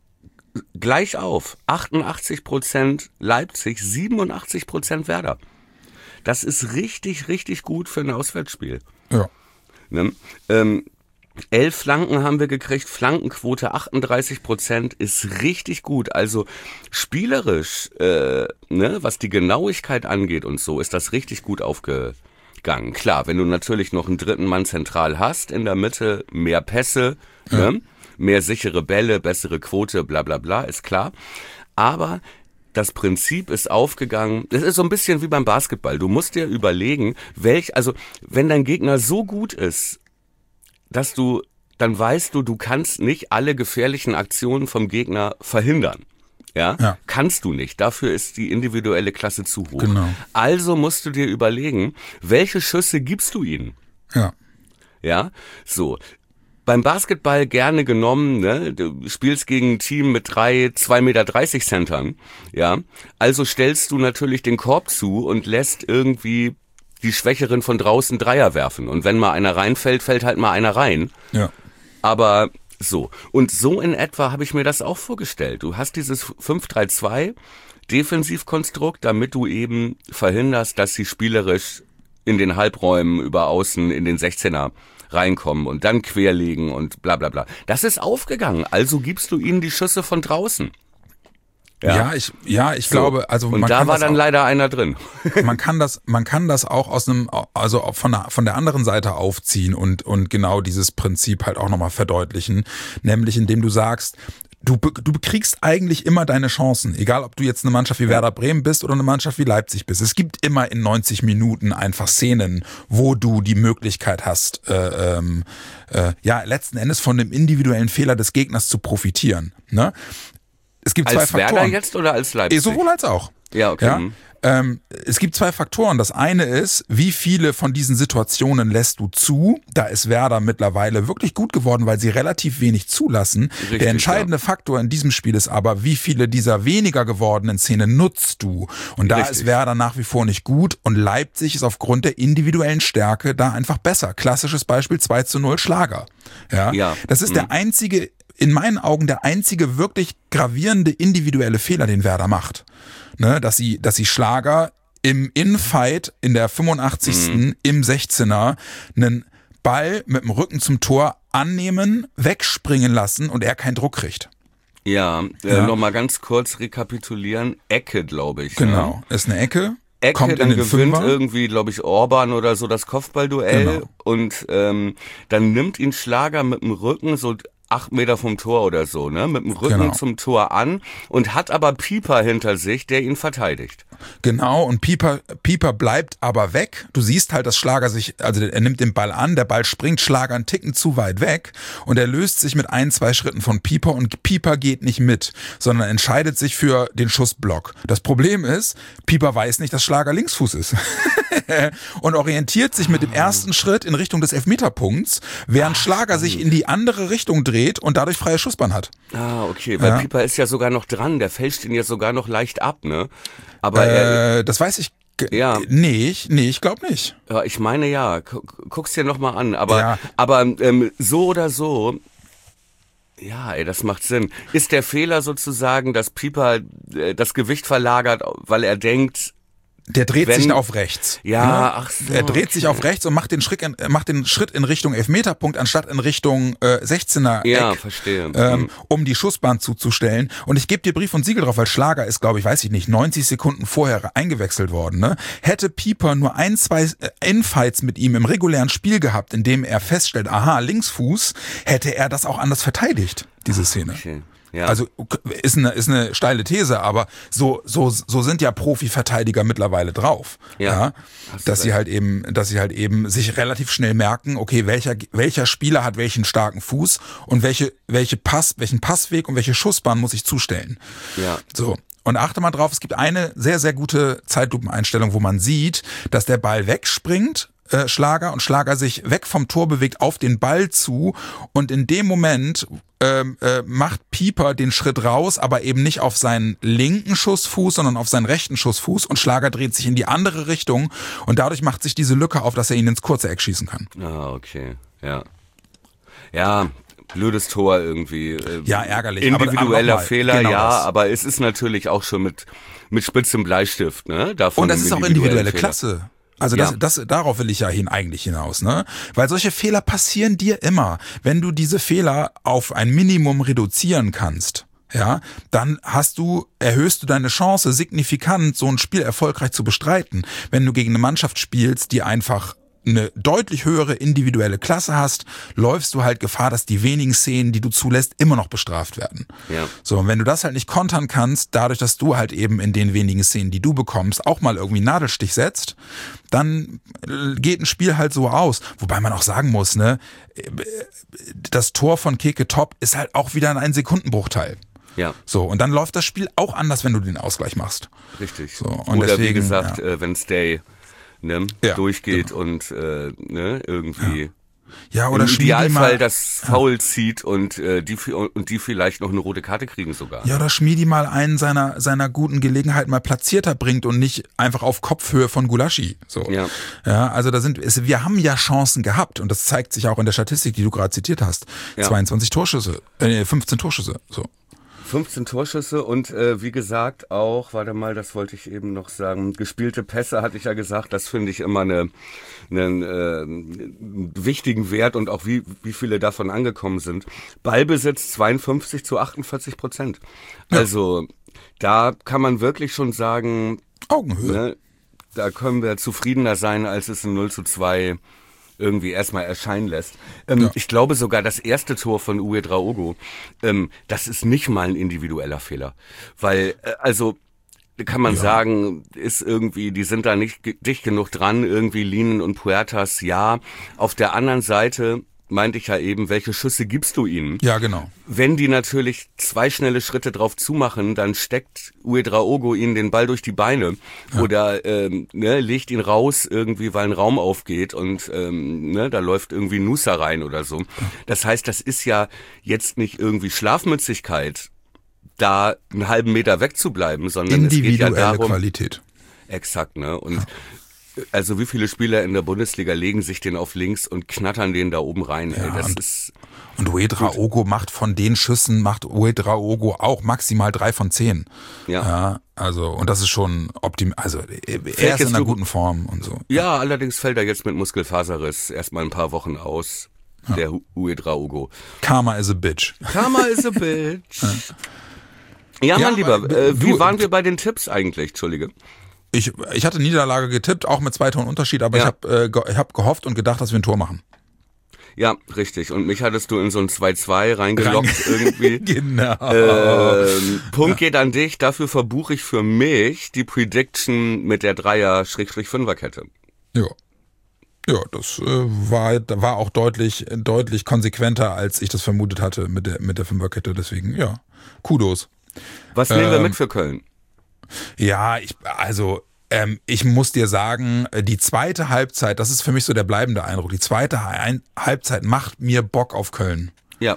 gleich auf. achtundachtzig Prozent Leipzig, siebenundachtzig Prozent Werder. Das ist richtig, richtig gut für ein Auswärtsspiel. Ja. Ne? Ähm, elf Flanken haben wir gekriegt, Flankenquote achtunddreißig Prozent ist richtig gut. Also spielerisch, äh, ne, was die Genauigkeit angeht und so, ist das richtig gut aufgegangen. Klar, wenn du natürlich noch einen dritten Mann zentral hast, in der Mitte mehr Pässe, Ja. ne, mehr sichere Bälle, bessere Quote, bla bla bla, ist klar. Aber das Prinzip ist aufgegangen. Es ist so ein bisschen wie beim Basketball. Du musst dir überlegen, welch, also wenn dein Gegner so gut ist, dass du, dann weißt du, du kannst nicht alle gefährlichen Aktionen vom Gegner verhindern. Ja? Ja. Kannst du nicht. Dafür ist die individuelle Klasse zu hoch. Genau. Also musst du dir überlegen, welche Schüsse gibst du ihnen? Ja. Ja, so. Beim Basketball gerne genommen, ne? Du spielst gegen ein Team mit drei, zwei Meter dreißig Centern, ja. Also stellst du natürlich den Korb zu und lässt irgendwie die Schwächeren von draußen Dreier werfen. Und wenn mal einer reinfällt, fällt halt mal einer rein. Ja. Aber so. Und so in etwa habe ich mir das auch vorgestellt. Du hast dieses fünf drei zwei Defensivkonstrukt, damit du eben verhinderst, dass sie spielerisch in den Halbräumen über außen in den sechzehner reinkommen und dann querlegen und bla bla bla. Das ist aufgegangen, also gibst du ihnen die Schüsse von draußen. Ja, ja ich, ja, ich so. glaube, also und man da kann war das dann auch, leider einer drin. man kann das, man kann das auch aus einem, also von der, von der anderen Seite aufziehen und und genau dieses Prinzip halt auch nochmal verdeutlichen, nämlich indem du sagst, Du, du bekriegst eigentlich immer deine Chancen, egal ob du jetzt eine Mannschaft wie Werder Bremen bist oder eine Mannschaft wie Leipzig bist. Es gibt immer in neunzig Minuten einfach Szenen, wo du die Möglichkeit hast, äh, ähm, äh, ja letzten Endes von dem individuellen Fehler des Gegners zu profitieren. Ne? Es gibt als zwei Faktoren. Werder jetzt oder als Leipzig? Sowohl als auch. Ja, okay. Ja? Ähm, es gibt zwei Faktoren. Das eine ist, wie viele von diesen Situationen lässt du zu? Da ist Werder mittlerweile wirklich gut geworden, weil sie relativ wenig zulassen. Richtig, Der entscheidende ja. Faktor in diesem Spiel ist aber, wie viele dieser weniger gewordenen Szenen nutzt du? Und da Richtig. ist Werder nach wie vor nicht gut und Leipzig ist aufgrund der individuellen Stärke da einfach besser. Klassisches Beispiel zwei zu null Schlager. Ja, Ja. das ist Mhm. der einzige, in meinen Augen der einzige wirklich gravierende individuelle Fehler, den Werder macht. Ne, dass sie, dass sie Schlager im Infight in der fünfundachtzigsten Mhm. im sechzehner einen Ball mit dem Rücken zum Tor annehmen, wegspringen lassen und er keinen Druck kriegt. Ja, äh, Ja. nochmal ganz kurz rekapitulieren. Ecke, glaube ich. Genau, Ne? ist eine Ecke. Ecke, kommt dann in den gewinnt Fünfer. irgendwie, glaube ich, Orban oder so das Kopfballduell Genau. und ähm, dann nimmt ihn Schlager mit dem Rücken so acht Meter vom Tor oder so, ne, mit dem Rücken Genau. zum Tor an und hat aber Pieper hinter sich, der ihn verteidigt. Genau, und Pieper, Pieper bleibt aber weg. Du siehst halt, dass Schlager sich, also er nimmt den Ball an, der Ball springt Schlager einen Ticken zu weit weg und er löst sich mit ein, zwei Schritten von Pieper und Pieper geht nicht mit, sondern entscheidet sich für den Schussblock. Das Problem ist, Pieper weiß nicht, dass Schlager Linksfuß ist und orientiert sich mit dem ersten Schritt in Richtung des Elfmeterpunkts, während Schlager sich in die andere Richtung dreht und dadurch freie Schussbahn hat. Ah, okay, weil Ja. Pieper ist ja sogar noch dran, der fälscht ihn ja sogar noch leicht ab, ne? Aber er, Äh, das weiß ich. ge- Ja. Nee, ich, nee, ich glaube nicht. ja, ich meine ja, Gu- guck's dir nochmal an, aber, Ja. aber ähm, so oder so, ja, ey, das macht Sinn. Ist der Fehler sozusagen, dass Pieper äh, das Gewicht verlagert, weil er denkt, Der dreht Wenn- sich auf rechts. Ja, Ne? ach so, Er dreht sich okay. auf rechts und macht den Schritt in, äh, macht den Schritt in Richtung Elfmeterpunkt anstatt in Richtung äh, sechzehner ja, Eck, verstehe. ähm, Mhm. um die Schussbahn zuzustellen. Und ich gebe dir Brief und Siegel drauf, weil Schlager ist, glaube ich, weiß ich nicht, neunzig Sekunden vorher eingewechselt worden. Ne? Hätte Pieper nur ein, zwei äh, Infights mit ihm im regulären Spiel gehabt, in dem er feststellt, aha, Linksfuß, hätte er das auch anders verteidigt, diese Szene. Okay. Ja. Also ist eine, ist eine steile These, aber so, so, so sind ja Profi-Verteidiger mittlerweile drauf. Ja, hast du dass sie recht. halt eben, dass sie halt eben sich relativ schnell merken, okay, welcher, welcher Spieler hat welchen starken Fuß und welche, welche Pass, welchen Passweg und welche Schussbahn muss ich zustellen. Ja. So. Und achte mal drauf, es gibt eine sehr, sehr gute Zeitlupeneinstellung, wo man sieht, dass der Ball wegspringt, äh, Schlager, und Schlager sich weg vom Tor bewegt auf den Ball zu und in dem Moment ähm, äh, macht Pieper den Schritt raus, aber eben nicht auf seinen linken Schussfuß, sondern auf seinen rechten Schussfuß und Schlager dreht sich in die andere Richtung und dadurch macht sich diese Lücke auf, dass er ihn ins kurze Eck schießen kann. Ah, okay. Ja. Ja, blödes Tor irgendwie. äh, Ja, ärgerlich. Aber- Individueller aber nochmal, Fehler, genau ja, das. aber es ist natürlich auch schon mit, mit spitzem Bleistift, ne? Davon Und das einem ist auch individuellen individuelle Fehler. Klasse. Also das, Ja. das, darauf will ich ja hin, eigentlich hinaus, ne? Weil solche Fehler passieren dir immer. Wenn du diese Fehler auf ein Minimum reduzieren kannst, ja, dann hast du, erhöhst du deine Chance signifikant, so ein Spiel erfolgreich zu bestreiten. Wenn du gegen eine Mannschaft spielst, die einfach eine deutlich höhere individuelle Klasse hast, läufst du halt Gefahr, dass die wenigen Szenen, die du zulässt, immer noch bestraft werden. Ja. So, und wenn du das halt nicht kontern kannst, dadurch, dass du halt eben in den wenigen Szenen, die du bekommst, auch mal irgendwie einen Nadelstich setzt, dann geht ein Spiel halt so aus. Wobei man auch sagen muss, ne, das Tor von Keke Top ist halt auch wieder ein Sekundenbruchteil. Ja. So, und dann läuft das Spiel auch anders, wenn du den Ausgleich machst. Richtig. So, und Oder deswegen, wie gesagt, ja. äh, wenn Stay ne, ja, durchgeht genau. und äh, ne, irgendwie Ja. Ja, oder im Schmiedi Idealfall mal, das Foul zieht und, äh, die, und die vielleicht noch eine rote Karte kriegen sogar. ja, oder Schmiedi mal einen seiner, seiner guten Gelegenheiten mal platzierter bringt und nicht einfach auf Kopfhöhe von Gulaschi. So. Ja. Ja, also da sind, es, wir haben ja Chancen gehabt und das zeigt sich auch in der Statistik, die du gerade zitiert hast. Ja. zweiundzwanzig Torschüsse, äh, fünfzehn Torschüsse, so. fünfzehn Torschüsse und äh, wie gesagt auch, warte mal, das wollte ich eben noch sagen, gespielte Pässe hatte ich ja gesagt, das finde ich immer eine, einen äh, wichtigen Wert und auch wie, wie viele davon angekommen sind. Ballbesitz zweiundfünfzig zu achtundvierzig Prozent. Ja. Also da kann man wirklich schon sagen, Augenhöhe. ne, da können wir zufriedener sein, als es ein null zu zwei irgendwie erstmal erscheinen lässt. Ähm, Ja. Ich glaube sogar, das erste Tor von Ouedraogo, ähm, das ist nicht mal ein individueller Fehler. Weil, äh, also, kann man Ja. sagen, ist irgendwie, die sind da nicht ge- dicht genug dran, irgendwie Linen und Puertas, ja. Auf der anderen Seite meinte ich ja eben, welche Schüsse gibst du ihnen? Ja, genau. Wenn die natürlich zwei schnelle Schritte drauf zumachen, dann steckt Ouedraogo ihnen den Ball durch die Beine Ja. oder ähm, ne, legt ihn raus irgendwie, weil ein Raum aufgeht und ähm, ne, da läuft irgendwie Nusa rein oder so. Das heißt, das ist ja jetzt nicht irgendwie Schlafmützigkeit, da einen halben Meter wegzubleiben, sondern es geht ja Individuelle darum, Qualität. exakt, ne? Und also wie viele Spieler in der Bundesliga legen sich den auf links und knattern den da oben rein, ey, Ja, das und- ist Und Ouedraogo macht von den Schüssen, macht Ouedraogo auch maximal drei von zehn. ja. Ja, also, und das ist schon optim, also, er ist jetzt in einer du- guten Form und so. Ja, allerdings fällt er jetzt mit Muskelfaserriss erstmal ein paar Wochen aus, der Hu- Ouedraogo. Karma is a bitch. Karma is a bitch. Ja, Ja, mein Lieber, aber, äh, wie du- waren wir bei den Tipps eigentlich? Entschuldige. Ich, ich hatte Niederlage getippt, auch mit zwei Toren Unterschied, aber Ja. ich habe äh, ge ich hab gehofft und gedacht, dass wir ein Tor machen. Ja, richtig. Und mich hattest du in so ein zwei zwei reingelockt Rein- irgendwie. Genau. Ähm, Punkt geht an dich. Dafür verbuche ich für mich die Prediction mit der Dreier-Fünfer-Kette. Ja. Ja, das äh, war, war auch deutlich, deutlich konsequenter, als ich das vermutet hatte mit der, mit der Fünferkette. Deswegen, ja, Kudos. Was nehmen wir Ähm, mit für Köln? Ja, ich, also, ähm, ich muss dir sagen, äh, die zweite Halbzeit, das ist für mich so der bleibende Eindruck, die zweite Hai- Halbzeit macht mir Bock auf Köln. Ja.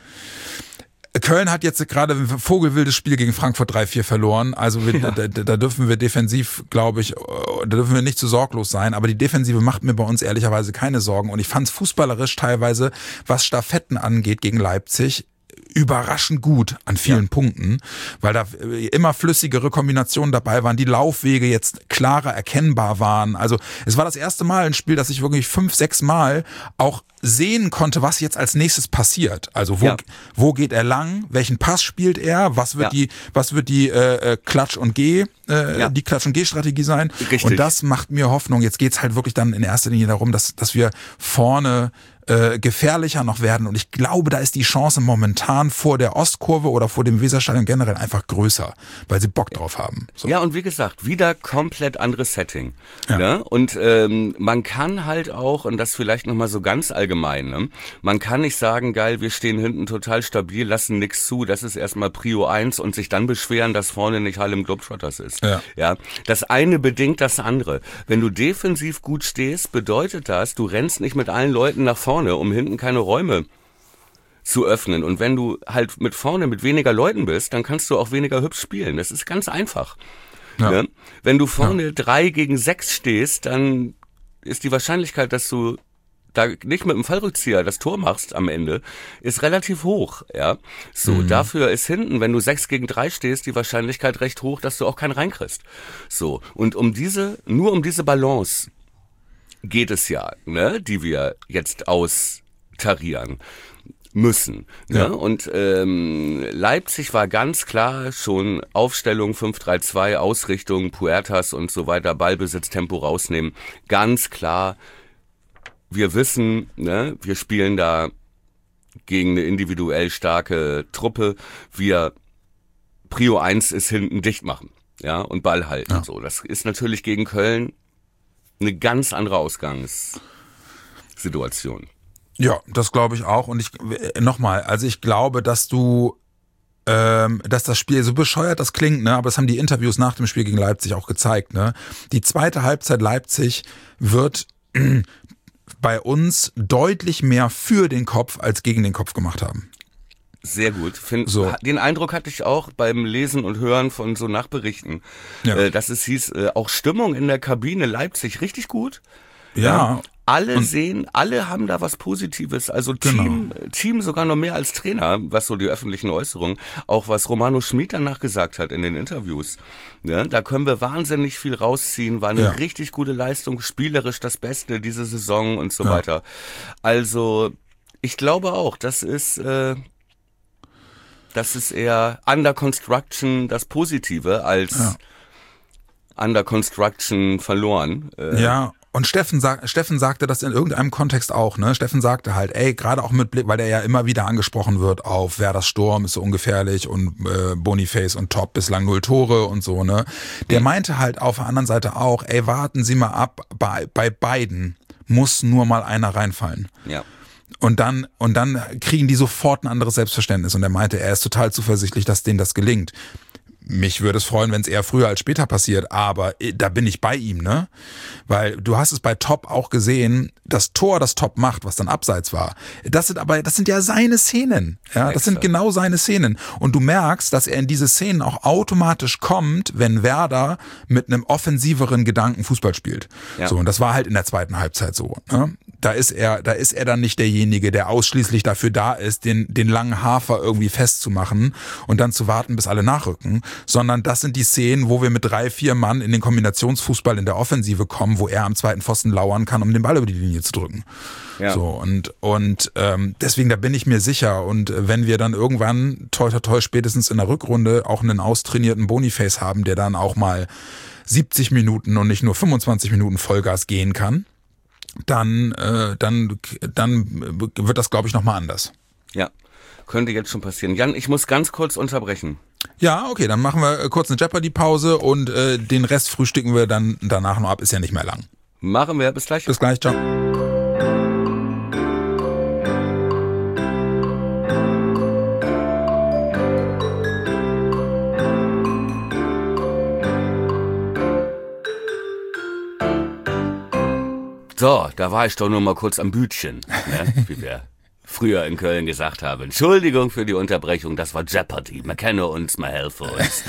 Köln hat jetzt gerade ein vogelwildes Spiel gegen Frankfurt drei vier verloren. Also wir, Ja. da, da dürfen wir defensiv, glaube ich, da dürfen wir nicht zu sorglos sein. Aber die Defensive macht mir bei uns ehrlicherweise keine Sorgen. Und ich fand es fußballerisch teilweise, was Staffetten angeht gegen Leipzig, überraschend gut an vielen Ja. Punkten, weil da immer flüssigere Kombinationen dabei waren, die Laufwege jetzt klarer erkennbar waren. Also es war das erste Mal ein Spiel, dass ich wirklich fünf, sechs Mal auch sehen konnte, was jetzt als nächstes passiert. Also wo, Ja. wo geht er lang, welchen Pass spielt er, was wird Ja. die, was wird die äh, Klatsch und Geh, äh, Ja. die Klatsch und Geh-Strategie sein. Richtig. Und das macht mir Hoffnung. Jetzt geht's halt wirklich dann in erster Linie darum, dass, dass wir vorne äh, gefährlicher noch werden. Und ich glaube, da ist die Chance momentan vor der Ostkurve oder vor dem Weserstadion generell einfach größer, weil sie Bock drauf haben. So. Ja, und wie gesagt, wieder komplett anderes Setting. Ja. Ne? Und ähm, man kann halt auch, und das vielleicht nochmal so ganz allgemein, ne? Man kann nicht sagen, geil, wir stehen hinten total stabil, lassen nichts zu, das ist erstmal Prio eins und sich dann beschweren, dass vorne nicht Harlem Globetrotters ist. Ja. Ja, das eine bedingt das andere. Wenn du defensiv gut stehst, bedeutet das, du rennst nicht mit allen Leuten nach vorne, um hinten keine Räume zu öffnen. Und wenn du halt mit vorne mit weniger Leuten bist, dann kannst du auch weniger hübsch spielen. Das ist ganz einfach. Ja. Ne? Wenn du vorne drei gegen sechs stehst, dann ist die Wahrscheinlichkeit, dass du da nicht mit dem Fallrückzieher das Tor machst am Ende, ist relativ hoch. Ja, so Mhm. dafür ist hinten, wenn du sechs gegen drei stehst, die Wahrscheinlichkeit recht hoch, dass du auch keinen reinkriegst. So, und um diese, nur um diese Balance geht es ja, ne, die wir jetzt austarieren müssen. Ne? Ja. Und ähm, Leipzig war ganz klar schon Aufstellung fünf drei zwei, Ausrichtung, Puertas und so weiter, Ballbesitz, Tempo rausnehmen. Ganz klar, wir wissen, ne, wir spielen da gegen eine individuell starke Truppe. Wir Prio eins ist hinten dicht machen, ja, und Ball halten. Ja. So, das ist natürlich gegen Köln eine ganz andere Ausgangssituation. Ja, das glaube ich auch. Und ich nochmal, also ich glaube, dass du ähm, dass das Spiel, so bescheuert das klingt, ne, aber das haben die Interviews nach dem Spiel gegen Leipzig auch gezeigt, ne. Die zweite Halbzeit Leipzig wird äh, bei uns deutlich mehr für den Kopf als gegen den Kopf gemacht haben. Sehr gut. Find, so. Den Eindruck hatte ich auch beim Lesen und Hören von so Nachberichten, ja. äh, dass es hieß, äh, auch Stimmung in der Kabine Leipzig richtig gut. Ja. ja. Alle und sehen, alle haben da was Positives. Also Team, genau. Team sogar noch mehr als Trainer, was so die öffentlichen Äußerungen, auch was Romano Schmid danach gesagt hat in den Interviews. Ja, da können wir wahnsinnig viel rausziehen. War eine ja. richtig gute Leistung, spielerisch das Beste diese Saison und so ja. weiter. Also ich glaube auch, das ist, äh, das ist eher Under Construction das Positive als ja. Under Construction verloren. Äh, ja. Und Steffen, sag, Steffen sagte das in irgendeinem Kontext auch, ne? Steffen sagte halt, ey, gerade auch mit Blick, weil der ja immer wieder angesprochen wird auf Werder Sturm ist so ungefährlich und äh, Boniface und Top bislang null Tore und so, ne? Der meinte halt auf der anderen Seite auch, ey, warten Sie mal ab, bei, bei beiden muss nur mal einer reinfallen. Ja. Und dann, und dann kriegen die sofort ein anderes Selbstverständnis. Und er meinte, er ist total zuversichtlich, dass denen das gelingt. Mich würde es freuen, wenn es eher früher als später passiert, aber da bin ich bei ihm, ne? Weil du hast es bei Top auch gesehen, das Tor, das Top macht, was dann abseits war. Das sind aber, das sind ja seine Szenen, ja? Das sind genau seine Szenen. Und du merkst, dass er in diese Szenen auch automatisch kommt, wenn Werder mit einem offensiveren Gedanken Fußball spielt. Ja. So, und das war halt in der zweiten Halbzeit so, ne? Da ist er, da ist er dann nicht derjenige, der ausschließlich dafür da ist, den, den langen Hafer irgendwie festzumachen und dann zu warten, bis alle nachrücken, sondern das sind die Szenen, wo wir mit drei, vier Mann in den Kombinationsfußball in der Offensive kommen, wo er am zweiten Pfosten lauern kann, um den Ball über die Linie zu drücken. Ja. So, und, und, ähm, deswegen, da bin ich mir sicher. Und wenn wir dann irgendwann, toi, toi, toi, spätestens in der Rückrunde auch einen austrainierten Boniface haben, der dann auch mal siebzig Minuten und nicht nur fünfundzwanzig Minuten Vollgas gehen kann, dann, äh, dann, dann wird das, glaube ich, nochmal anders. Ja, könnte jetzt schon passieren. Jan, ich muss ganz kurz unterbrechen. Ja, okay, dann machen wir kurz eine Jeopardy-Pause und äh, den Rest frühstücken wir dann danach noch ab, ist ja nicht mehr lang. Machen wir, bis gleich. Bis gleich, ciao. So, da war ich doch nur mal kurz am Bütchen, ne? Wie wir früher in Köln gesagt haben. Entschuldigung für die Unterbrechung, das war Jeopardy. Man kenne uns, man helfe uns.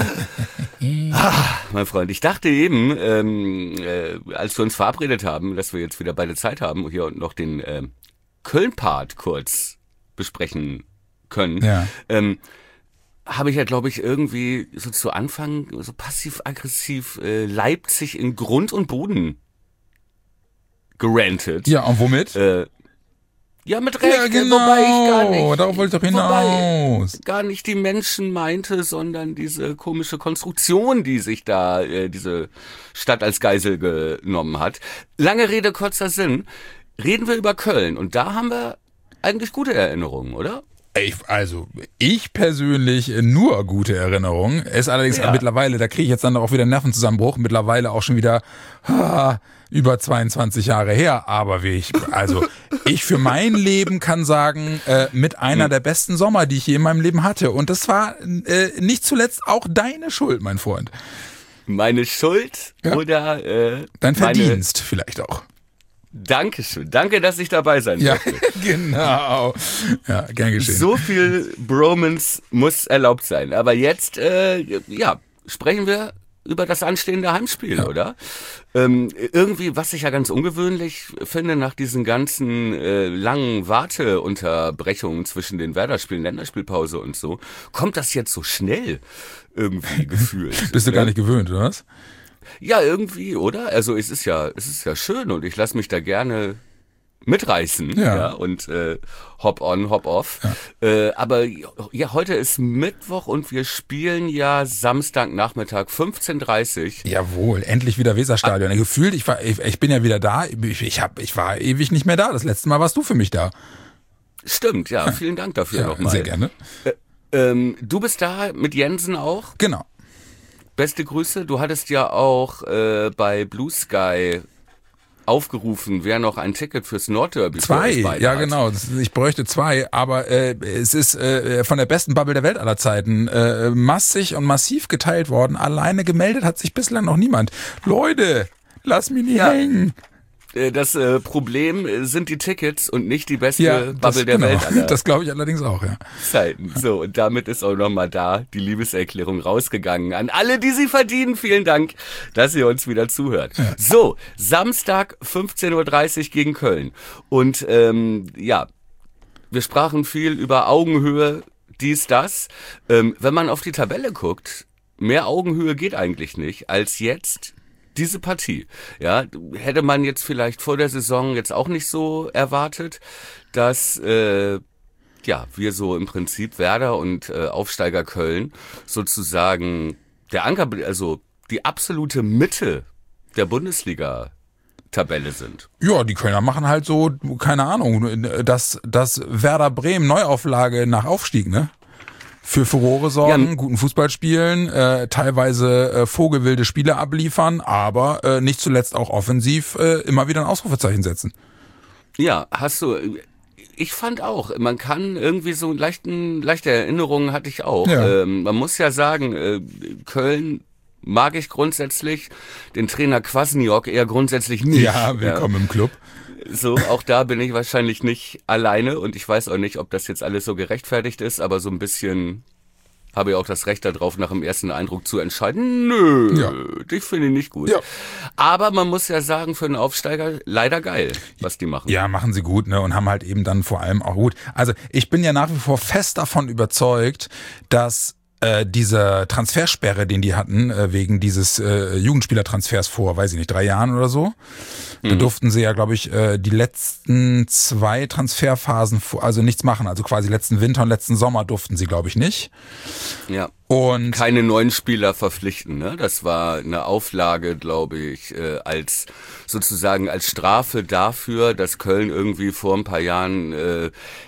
ah, mein Freund, ich dachte eben, ähm, äh, als wir uns verabredet haben, dass wir jetzt wieder beide Zeit haben, hier und noch den äh, Köln-Part kurz besprechen können, ja. ähm, habe ich ja, glaube ich, irgendwie so zu Anfang so passiv-aggressiv äh, Leipzig in Grund und Boden gerantet. Ja, und womit? Äh, ja, mit Recht, ja, genau. wobei ich gar nicht, darauf wollte ich doch hinaus. gar nicht die Menschen meinte, sondern diese komische Konstruktion, die sich da, äh, diese Stadt als Geisel genommen hat. Lange Rede, kurzer Sinn. Reden wir über Köln und da haben wir eigentlich gute Erinnerungen, oder? Ich, also, ich persönlich nur gute Erinnerungen. Es ist allerdings ja. mittlerweile, da kriege ich jetzt dann auch wieder einen Nervenzusammenbruch, mittlerweile auch schon wieder ah, über zweiundzwanzig Jahre her. Aber wie ich, also ich für mein Leben kann sagen, äh, mit einer der besten Sommer, die ich je in meinem Leben hatte. Und das war äh, nicht zuletzt auch deine Schuld, mein Freund. Meine Schuld ja. oder äh, dein Verdienst meine... vielleicht auch. Dankeschön. Danke, dass ich dabei sein durfte. Ja, genau. Ja, gern geschehen. So viel Bromance muss erlaubt sein. Aber jetzt, äh, ja, sprechen wir über das anstehende Heimspiel, ja. oder? Ähm, irgendwie, was ich ja ganz ungewöhnlich finde, nach diesen ganzen äh, langen Warteunterbrechungen zwischen den Werder-Spielen, Länderspielpause und so, kommt das jetzt so schnell irgendwie gefühlt. Bist du ne? gar nicht gewöhnt, oder was? Ja, irgendwie, oder? Also es ist ja, es ist ja schön und ich lasse mich da gerne mitreißen, ja, ja und äh, hop on, hop off. Ja. Äh, aber ja, heute ist Mittwoch und wir spielen ja Samstagnachmittag fünfzehn Uhr dreißig. Jawohl, endlich wieder Weserstadion. Ah. Gefühlt, ich war, ich, ich bin ja wieder da. Ich, ich hab, ich war ewig nicht mehr da. Das letzte Mal warst du für mich da. Stimmt, ja. Vielen Dank dafür ja, nochmal. Sehr gerne. Äh, ähm, du bist da mit Jensen auch? Genau. Beste Grüße. Du hattest ja auch äh, bei Blue Sky aufgerufen, wer noch ein Ticket fürs Nordderby Zwei, für euch ja hat. genau. Das, ich bräuchte zwei, aber äh, es ist äh, von der besten Bubble der Welt aller Zeiten äh, massig und massiv geteilt worden. Alleine gemeldet hat sich bislang noch niemand. Leute, lass mich nicht Ja. hängen. Das äh, Problem sind die Tickets und nicht die beste Ja, Bubble das, der genau. Welt aller Das glaube ich allerdings auch, ja. Zeiten. So, und damit ist auch nochmal da die Liebeserklärung rausgegangen an alle, die sie verdienen. Vielen Dank, dass ihr uns wieder zuhört. Ja. So, Samstag fünfzehn Uhr dreißig gegen Köln. Und ähm, ja, wir sprachen viel über Augenhöhe, dies, das. Ähm, wenn man auf die Tabelle guckt, mehr Augenhöhe geht eigentlich nicht als jetzt diese Partie. Ja, hätte man jetzt vielleicht vor der Saison jetzt auch nicht so erwartet, dass äh, ja wir so im Prinzip Werder und äh, Aufsteiger Köln sozusagen der Anker, also die absolute Mitte der Bundesliga-Tabelle sind. Ja, die Kölner machen halt so, keine Ahnung, das, das Werder Bremen Neuauflage nach Aufstieg, ne? Für Furore sorgen, ja, guten Fußball spielen, äh, teilweise äh, vogelwilde Spiele abliefern, aber äh, nicht zuletzt auch offensiv äh, immer wieder ein Ausrufezeichen setzen. Ja, hast du, ich fand auch, man kann irgendwie so leichten, leichte Erinnerungen hatte ich auch. Ja. Ähm, man muss ja sagen, äh, Köln mag ich grundsätzlich, den Trainer Kwasniok eher grundsätzlich nicht. Ja, willkommen ja. im Club. So, auch da bin ich wahrscheinlich nicht alleine und ich weiß auch nicht, ob das jetzt alles so gerechtfertigt ist, aber so ein bisschen habe ich auch das Recht darauf, nach dem ersten Eindruck zu entscheiden, nö, ja. dich finde ich nicht gut. Ja. Aber man muss ja sagen, für einen Aufsteiger leider geil, was die machen. Ja, machen sie gut, ne, und haben halt eben dann vor allem auch gut. Also ich bin ja nach wie vor fest davon überzeugt, dass äh, diese Transfersperre, den die hatten, äh, wegen dieses äh, Jugendspielertransfers vor, weiß ich nicht, drei Jahren oder so, mhm. da durften sie ja, glaube ich, äh, die letzten zwei Transferphasen, also nichts machen, also quasi letzten Winter und letzten Sommer durften sie, glaube ich, nicht. Ja. Und keine neuen Spieler verpflichten, ne? Das war eine Auflage, glaube ich, äh, als sozusagen als Strafe dafür, dass Köln irgendwie vor ein paar Jahren äh,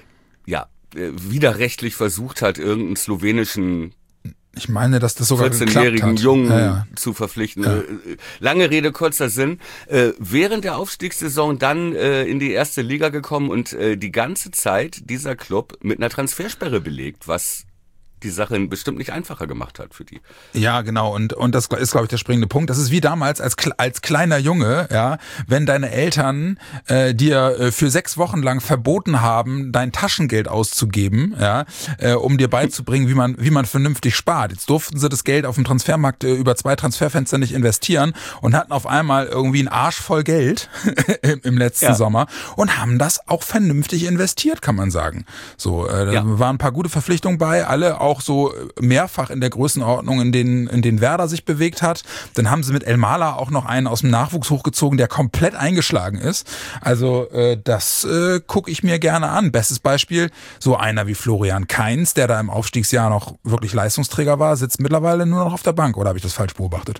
ja äh, widerrechtlich versucht hat, irgendeinen slowenischen Ich meine, dass das sogar vierzehnjährigen Jungen ja, ja. zu verpflichten. Ja. Lange Rede, kurzer Sinn. Äh, während der Aufstiegssaison dann äh, in die erste Liga gekommen und äh, die ganze Zeit dieser Club mit einer Transfersperre belegt, was die Sache bestimmt nicht einfacher gemacht hat für die. Ja, genau. Und und das ist, glaube ich, der springende Punkt. Das ist wie damals als als kleiner Junge, ja, wenn deine Eltern äh, dir äh, für sechs Wochen lang verboten haben, dein Taschengeld auszugeben, ja, äh, um dir beizubringen, wie man wie man vernünftig spart. Jetzt durften sie das Geld auf dem Transfermarkt äh, über zwei Transferfenster nicht investieren und hatten auf einmal irgendwie einen Arsch voll Geld im, im letzten ja. Sommer und haben das auch vernünftig investiert, kann man sagen. So, äh, da ja. waren ein paar gute Verpflichtungen bei, alle auch so mehrfach in der Größenordnung, in denen, in denen Werder sich bewegt hat. Dann haben sie mit Elmala auch noch einen aus dem Nachwuchs hochgezogen, der komplett eingeschlagen ist. Also äh, das äh, gucke ich mir gerne an. Bestes Beispiel, so einer wie Florian Kainz, der da im Aufstiegsjahr noch wirklich Leistungsträger war, sitzt mittlerweile nur noch auf der Bank. Oder habe ich das falsch beobachtet?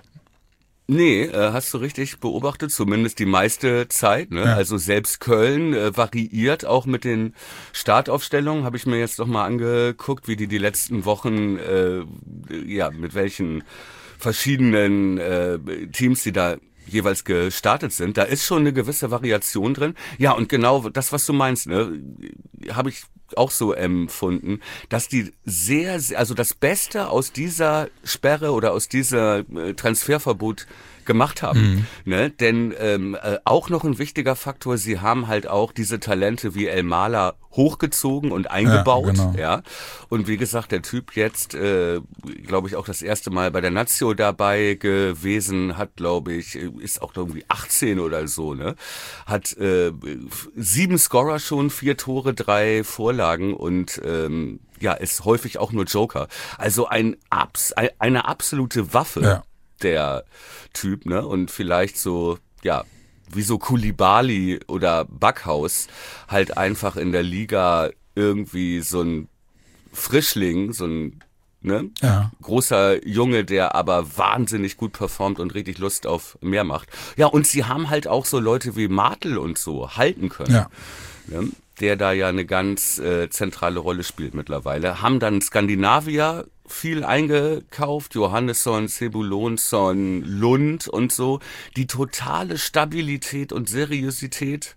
Nee, äh, hast du richtig beobachtet, zumindest die meiste Zeit. Ne? Ja. Also selbst Köln äh, variiert auch mit den Startaufstellungen. Habe ich mir jetzt noch mal angeguckt, wie die die letzten Wochen, äh, ja, mit welchen verschiedenen äh, Teams die da jeweils gestartet sind. Da ist schon eine gewisse Variation drin. Ja, und genau das, was du meinst, ne, habe ich auch so empfunden, dass die sehr, also das Beste aus dieser Sperre oder aus dieser äh, Transferverbot gemacht haben. Mhm. Ne? Denn ähm, äh, auch noch ein wichtiger Faktor, sie haben halt auch diese Talente wie Elmala hochgezogen und eingebaut. Ja, genau. Ja. Und wie gesagt, der Typ jetzt, äh, glaube ich, auch das erste Mal bei der Nazio dabei gewesen, hat, glaube ich, ist auch irgendwie achtzehn oder so, ne? Hat äh, sieben Scorer schon, vier Tore, drei Vorlagen und ähm, ja, ist häufig auch nur Joker. Also ein Abs- eine absolute Waffe. Ja. Der Typ, ne? Und vielleicht so, ja, wie so Koulibaly oder Backhaus halt einfach in der Liga irgendwie so ein Frischling, so ein ne? Ja. großer Junge, der aber wahnsinnig gut performt und richtig Lust auf mehr macht. Ja, und sie haben halt auch so Leute wie Martel und so halten können. Ja. Ne? Der da ja eine ganz äh, zentrale Rolle spielt mittlerweile, haben dann Skandinavier viel eingekauft, Johannesson, Cebulonsson, Lund und so, die totale Stabilität und Seriosität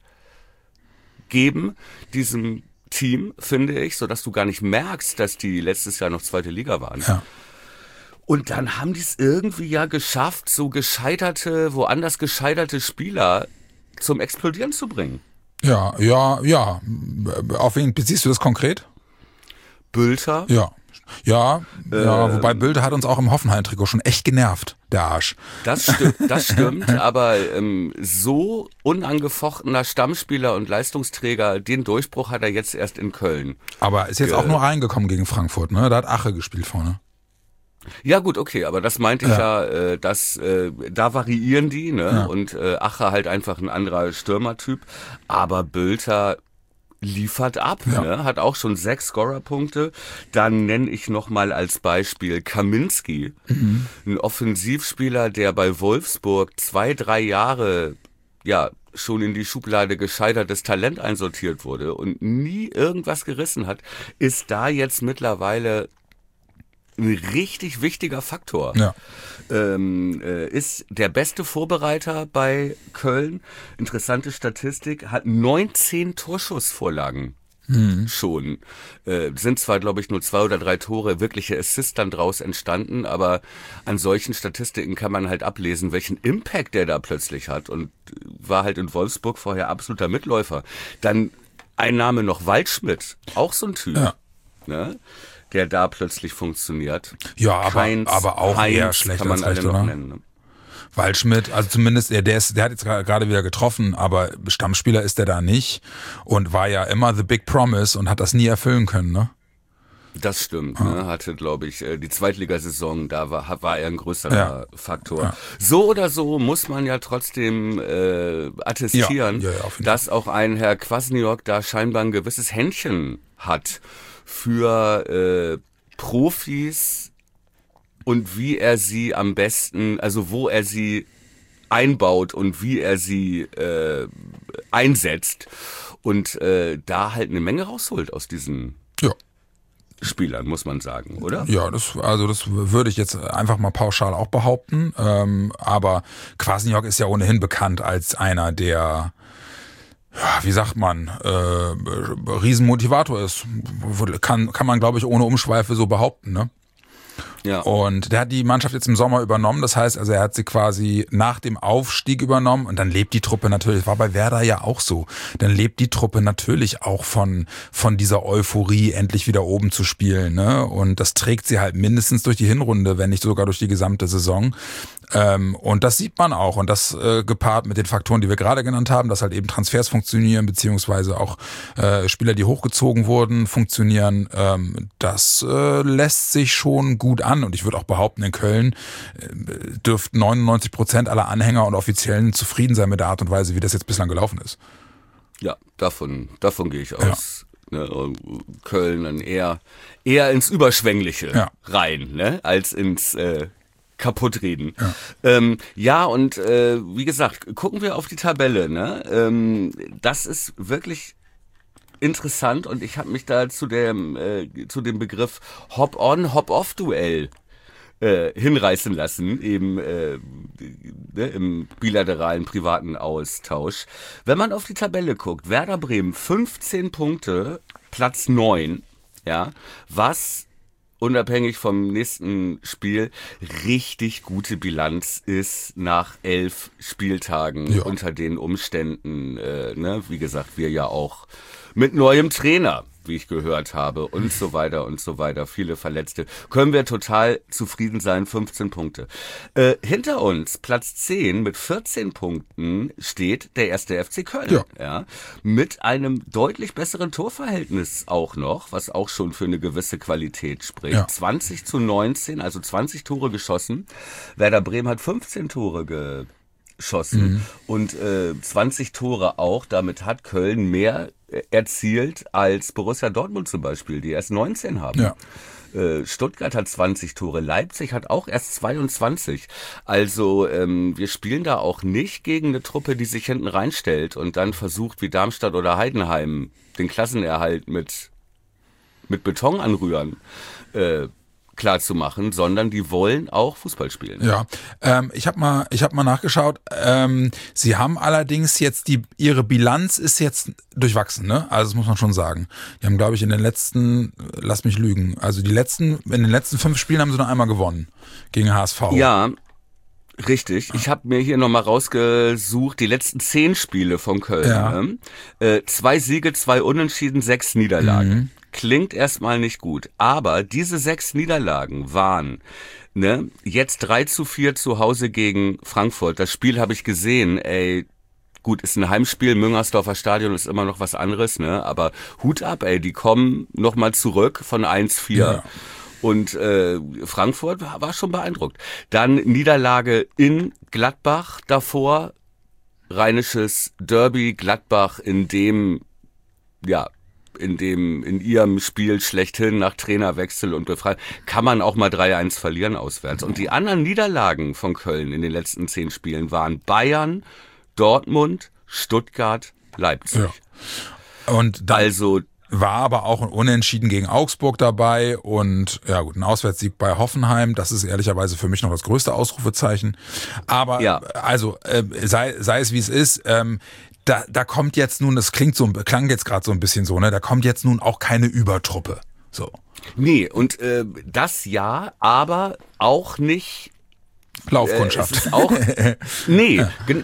geben diesem Team, finde ich, sodass du gar nicht merkst, dass die letztes Jahr noch zweite Liga waren. Ja. Und dann haben die es irgendwie ja geschafft, so gescheiterte, woanders gescheiterte Spieler zum Explodieren zu bringen. Ja, ja, ja. Auf wen beziehst du das konkret? Bülter. Ja. Ja, äh, ja, wobei Bülter hat uns auch im Hoffenheim-Trikot schon echt genervt, der Arsch. Das stimmt, das stimmt, aber ähm, so unangefochtener Stammspieler und Leistungsträger, den Durchbruch hat er jetzt erst in Köln. Aber ist jetzt Ge- auch nur reingekommen gegen Frankfurt, ne? Da hat Ache gespielt vorne. Ja gut, okay, aber das meinte ich Ja. ja, äh, dass äh, da variieren die, ne? Ja. Und äh, Ache halt einfach ein anderer Stürmertyp, aber Bülter liefert ab, Ja. ne? Hat auch schon sechs Scorerpunkte. Dann nenne ich noch mal als Beispiel Kaminski, Mhm. ein Offensivspieler, der bei Wolfsburg zwei, drei Jahre ja schon in die Schublade gescheitertes Talent einsortiert wurde und nie irgendwas gerissen hat, ist da jetzt mittlerweile ein richtig wichtiger Faktor. Ja. Ähm, äh, ist der beste Vorbereiter bei Köln. Interessante Statistik, hat neunzehn Torschussvorlagen Mhm. schon. Äh, sind zwar, glaube ich, nur zwei oder drei Tore wirkliche Assists dann draus entstanden, aber an solchen Statistiken kann man halt ablesen, welchen Impact der da plötzlich hat, und war halt in Wolfsburg vorher absoluter Mitläufer. Dann ein Name noch, Waldschmidt, auch so ein Typ. Ja. Ne? Der da plötzlich funktioniert. Ja, aber, Heinz, aber auch Heinz eher schlecht kann man als recht, alle noch oder? nennen. Ne? Waldschmidt, also zumindest, der, der, ist, der hat jetzt gra- gerade wieder getroffen, aber Stammspieler ist der da nicht und war ja immer the big promise und hat das nie erfüllen können, ne? Das stimmt, ne? Hatte, glaube ich, äh, die Zweitligasaison, da war, war er ein größerer Ja. Faktor. Ja. So oder so muss man ja trotzdem äh, attestieren, Ja, ja, ja, auf jeden dass auch ein Herr Kwasniok da scheinbar ein gewisses Händchen hat für äh, Profis und wie er sie am besten, also wo er sie einbaut und wie er sie äh, einsetzt und äh, da halt eine Menge rausholt aus diesen Ja. Spielern, muss man sagen, oder? Ja, das, also das würde ich jetzt einfach mal pauschal auch behaupten. Ähm, aber Kwasniok ist ja ohnehin bekannt als einer, der, ja, wie sagt man, äh, Riesenmotivator ist. Kann, kann man, glaube ich, ohne Umschweife so behaupten, ne? Ja. Und der hat die Mannschaft jetzt im Sommer übernommen. Das heißt, also er hat sie quasi nach dem Aufstieg übernommen und dann lebt die Truppe natürlich, war bei Werder ja auch so, dann lebt die Truppe natürlich auch von von dieser Euphorie, endlich wieder oben zu spielen, ne? Und das trägt sie halt mindestens durch die Hinrunde, wenn nicht sogar durch die gesamte Saison. Ähm, und das sieht man auch, und das äh, gepaart mit den Faktoren, die wir gerade genannt haben, dass halt eben Transfers funktionieren, beziehungsweise auch äh, Spieler, die hochgezogen wurden, funktionieren. Ähm, das äh, lässt sich schon gut an, und ich würde auch behaupten, in Köln äh, dürften neunundneunzig Prozent aller Anhänger und Offiziellen zufrieden sein mit der Art und Weise, wie das jetzt bislang gelaufen ist. Ja, davon, davon gehe ich aus. Ja. Ne, und Köln dann eher, eher ins Überschwängliche Ja. rein, ne, als ins äh, Kaputtreden. Ja. Ähm, ja, und äh, wie gesagt, gucken wir auf die Tabelle. Ne? Ähm, das ist wirklich interessant, und ich habe mich da zu dem, äh, zu dem Begriff Hop-on, Hop-off-Duell äh, hinreißen lassen, eben äh, ne, im bilateralen privaten Austausch. Wenn man auf die Tabelle guckt, Werder Bremen fünfzehn Punkte, Platz neun, ja, was unabhängig vom nächsten Spiel richtig gute Bilanz ist nach elf Spieltagen Ja. unter den Umständen, äh, ne, wie gesagt, wir ja auch mit neuem Trainer, wie ich gehört habe, und so weiter und so weiter, viele Verletzte, können wir total zufrieden sein, fünfzehn Punkte. Äh, hinter uns, Platz zehn mit vierzehn Punkten, steht der erste F C Köln, Ja. ja, mit einem deutlich besseren Torverhältnis auch noch, was auch schon für eine gewisse Qualität spricht. Ja. zwanzig zu neunzehn, also zwanzig Tore geschossen. Werder Bremen hat fünfzehn Tore geschossen Mhm. und äh, zwanzig Tore auch. Damit hat Köln mehr äh, erzielt als Borussia Dortmund zum Beispiel, die erst neunzehn haben. Ja. Äh, Stuttgart hat zwanzig Tore, Leipzig hat auch erst zweiundzwanzig. Also ähm, wir spielen da auch nicht gegen eine Truppe, die sich hinten reinstellt und dann versucht, wie Darmstadt oder Heidenheim, den Klassenerhalt mit, mit Beton anrühren. Äh, klar zu machen, sondern die wollen auch Fußball spielen. Ja, ähm, ich habe mal, ich habe mal nachgeschaut. Ähm, sie haben allerdings jetzt die, ihre Bilanz ist jetzt durchwachsen, ne? Also das muss man schon sagen. Die haben, glaube ich, in den letzten, lass mich lügen, also die letzten, in den letzten fünf Spielen haben sie nur einmal gewonnen gegen H S V. Ja. Richtig. Ich habe mir hier nochmal rausgesucht, die letzten zehn Spiele von Köln. Ja. Ne? Äh, zwei Siege, zwei Unentschieden, sechs Niederlagen. Mhm. Klingt erstmal nicht gut. Aber diese sechs Niederlagen waren ne, jetzt drei zu vier zu Hause gegen Frankfurt. Das Spiel habe ich gesehen, ey. Gut, ist ein Heimspiel, Müngersdorfer Stadion ist immer noch was anderes, ne? Aber Hut ab, ey, die kommen nochmal zurück von eins vier. Ja. Und äh, Frankfurt war, war schon beeindruckt. Dann Niederlage in Gladbach davor, rheinisches Derby, Gladbach in dem, ja, in dem, in ihrem Spiel schlechthin nach Trainerwechsel und Befreiung, kann man auch mal drei eins verlieren auswärts. Und die anderen Niederlagen von Köln in den letzten zehn Spielen waren Bayern, Dortmund, Stuttgart, Leipzig. Ja. Und dann also war aber auch ein Unentschieden gegen Augsburg dabei und ja gut, ein Auswärtssieg bei Hoffenheim, das ist ehrlicherweise für mich noch das größte Ausrufezeichen. Aber ja. also äh, sei, sei es wie es ist, ähm, da, da kommt jetzt nun, das klingt so, klang jetzt gerade so ein bisschen so, ne, da kommt jetzt nun auch keine Übertruppe. So. Nee, und äh, das ja, aber auch nicht Laufkundschaft. Äh, es ist auch, nee, ja. gen-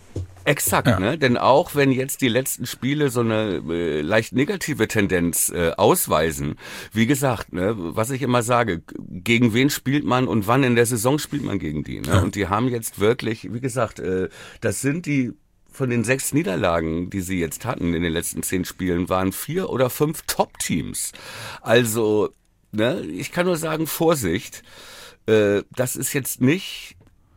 Exakt, ja. ne? Denn auch wenn jetzt die letzten Spiele so eine äh, leicht negative Tendenz äh, ausweisen, wie gesagt, ne, was ich immer sage, gegen wen spielt man und wann in der Saison spielt man gegen die? Ne? Ja. Und die haben jetzt wirklich, wie gesagt, äh, das sind die von den sechs Niederlagen, die sie jetzt hatten in den letzten zehn Spielen, waren vier oder fünf Top-Teams. Also, ne, ich kann nur sagen, Vorsicht, äh, das ist jetzt nicht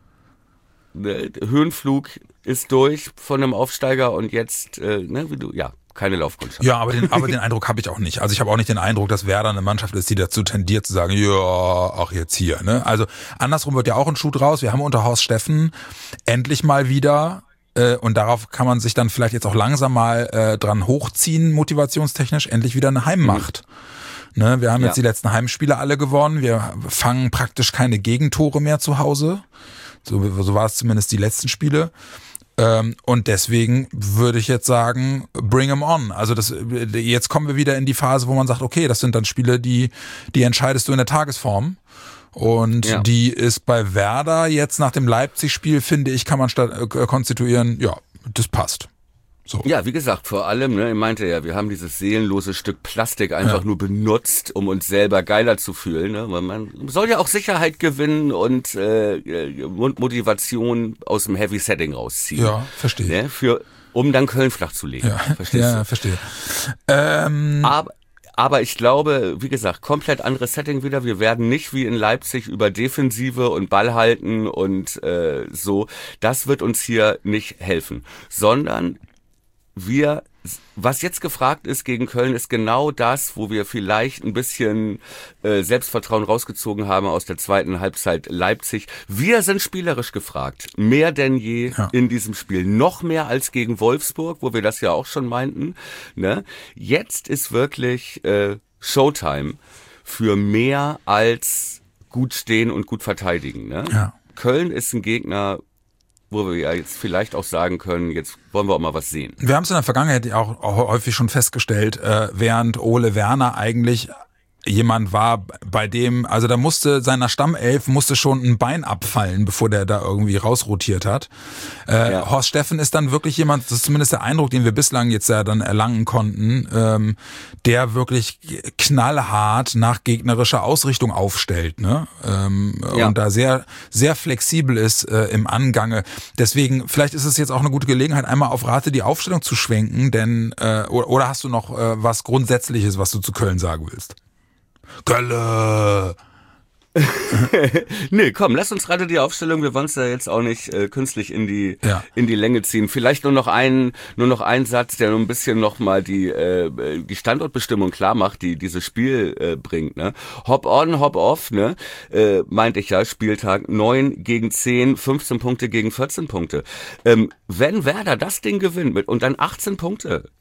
ne, Höhenflug ist durch von einem Aufsteiger und jetzt, äh, ne, wie du, ja, keine Laufkundschaft. Ja, aber den, aber den Eindruck habe ich auch nicht. Also ich habe auch nicht den Eindruck, dass Werder eine Mannschaft ist, die dazu tendiert zu sagen, ja, ach jetzt hier. Ne? Also andersrum wird ja auch ein Schuh draus. Wir haben unter Horst Steffen endlich mal wieder, äh, und darauf kann man sich dann vielleicht jetzt auch langsam mal äh, dran hochziehen, motivationstechnisch, endlich wieder eine Heimmacht. Mhm. Ne? Wir haben jetzt ja. die letzten Heimspiele alle gewonnen. Wir fangen praktisch keine Gegentore mehr zu Hause. So, so war es zumindest die letzten Spiele. Ähm, und deswegen würde ich jetzt sagen, bring 'em on. Also das, jetzt kommen wir wieder in die Phase, wo man sagt, okay, das sind dann Spiele, die, die entscheidest du in der Tagesform. Und ja. die ist bei Werder jetzt nach dem Leipzig-Spiel, finde ich, kann man statt, äh, konstituieren, ja, das passt. So. Ja, wie gesagt, vor allem, ne, ich meinte ja, wir haben dieses seelenlose Stück Plastik einfach ja. nur benutzt, um uns selber geiler zu fühlen. Ne? Weil man soll ja auch Sicherheit gewinnen und äh, Motivation aus dem Heavy Setting rausziehen. Ja, verstehe. Ne? Für, um dann Köln flach zu legen. Ja, Verstehst ja, du? verstehe. Ähm, Aber Aber ich glaube, wie gesagt, komplett anderes Setting wieder. Wir werden nicht wie in Leipzig über Defensive und Ball halten und äh, so. Das wird uns hier nicht helfen. Sondern wir, was jetzt gefragt ist gegen Köln, ist genau das, wo wir vielleicht ein bisschen äh, Selbstvertrauen rausgezogen haben aus der zweiten Halbzeit Leipzig. Wir sind spielerisch gefragt. Mehr denn je ja. in diesem Spiel. Noch mehr als gegen Wolfsburg, wo wir das ja auch schon meinten. Ne? Jetzt ist wirklich äh, Showtime für mehr als gut stehen und gut verteidigen. Ne? Ja. Köln ist ein Gegner, wo wir ja jetzt vielleicht auch sagen können, jetzt wollen wir auch mal was sehen. Wir haben es in der Vergangenheit auch häufig schon festgestellt, äh, während Ole Werner eigentlich jemand war, bei dem, also da musste seiner Stammelf musste schon ein Bein abfallen, bevor der da irgendwie rausrotiert hat. Äh, ja. Horst Steffen ist dann wirklich jemand, das ist zumindest der Eindruck, den wir bislang jetzt ja dann erlangen konnten, ähm, der wirklich knallhart nach gegnerischer Ausrichtung aufstellt, ne? Ähm, ja. Und da sehr, sehr flexibel ist äh, im Angange. Deswegen, vielleicht ist es jetzt auch eine gute Gelegenheit, einmal auf Rate die Aufstellung zu schwenken, denn, äh, oder, oder hast du noch äh, was Grundsätzliches, was du zu Köln sagen willst? Kölle! Nee, komm, lass uns gerade die Aufstellung, wir wollen es ja jetzt auch nicht äh, künstlich in die ja. in die Länge ziehen. Vielleicht nur noch ein nur noch ein Satz, der nur ein bisschen noch mal die äh, die Standortbestimmung klar macht, die dieses Spiel äh, bringt, ne? Hop on, hop off, ne? Äh, meinte ich ja, Spieltag neun gegen zehn, fünfzehn Punkte gegen vierzehn Punkte. Ähm, wenn Werder das Ding gewinnt mit und dann achtzehn Punkte ja.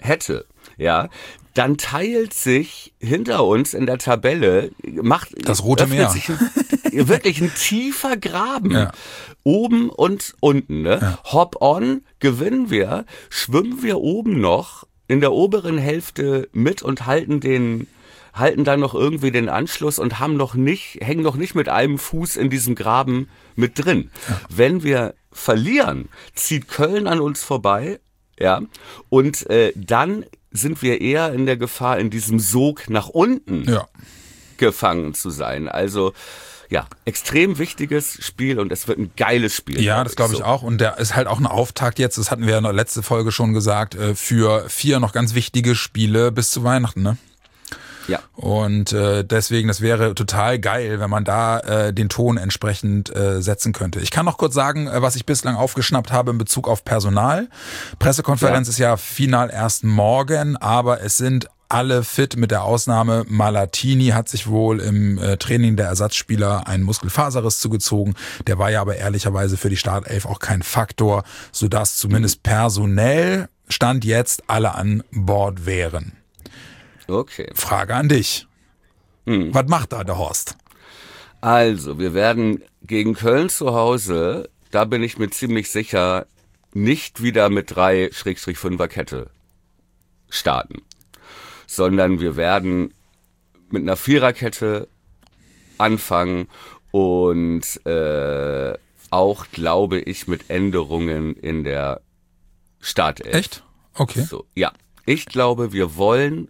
hätte, ja, dann teilt sich hinter uns in der Tabelle, macht das Rote Meer. Sich ein, wirklich ein tiefer Graben. Ja. Oben und unten. Ne? Ja. Hop-on, gewinnen wir, schwimmen wir oben noch in der oberen Hälfte mit und halten den, halten dann noch irgendwie den Anschluss und haben noch nicht, hängen noch nicht mit einem Fuß in diesem Graben mit drin. Ja. Wenn wir verlieren, zieht Köln an uns vorbei, ja, und äh, dann sind wir eher in der Gefahr, in diesem Sog nach unten ja. gefangen zu sein. Also ja, extrem wichtiges Spiel und es wird ein geiles Spiel. Ja, glaub das glaube ich so. auch. Und der ist halt auch ein Auftakt jetzt, das hatten wir ja in der letzten Folge schon gesagt, für vier noch ganz wichtige Spiele bis zu Weihnachten, ne? Ja. Und äh, deswegen, das wäre total geil, wenn man da äh, den Ton entsprechend äh, setzen könnte. Ich kann noch kurz sagen, äh, was ich bislang aufgeschnappt habe in Bezug auf Personal. Pressekonferenz ja. ist ja final erst morgen, aber es sind alle fit, mit der Ausnahme Malatini hat sich wohl im äh, Training der Ersatzspieler einen Muskelfaserriss zugezogen. Der war ja aber ehrlicherweise für die Startelf auch kein Faktor, sodass zumindest personell Stand jetzt alle an Bord wären. Okay. Frage an dich. Hm. Was macht da der Horst? Also, wir werden gegen Köln zu Hause, da bin ich mir ziemlich sicher, nicht wieder mit drei Schrägstrich Fünfer Kette starten, sondern wir werden mit einer Viererkette anfangen und äh, auch, glaube ich, mit Änderungen in der Startelf. Echt? Okay. So, ja, ich glaube, wir wollen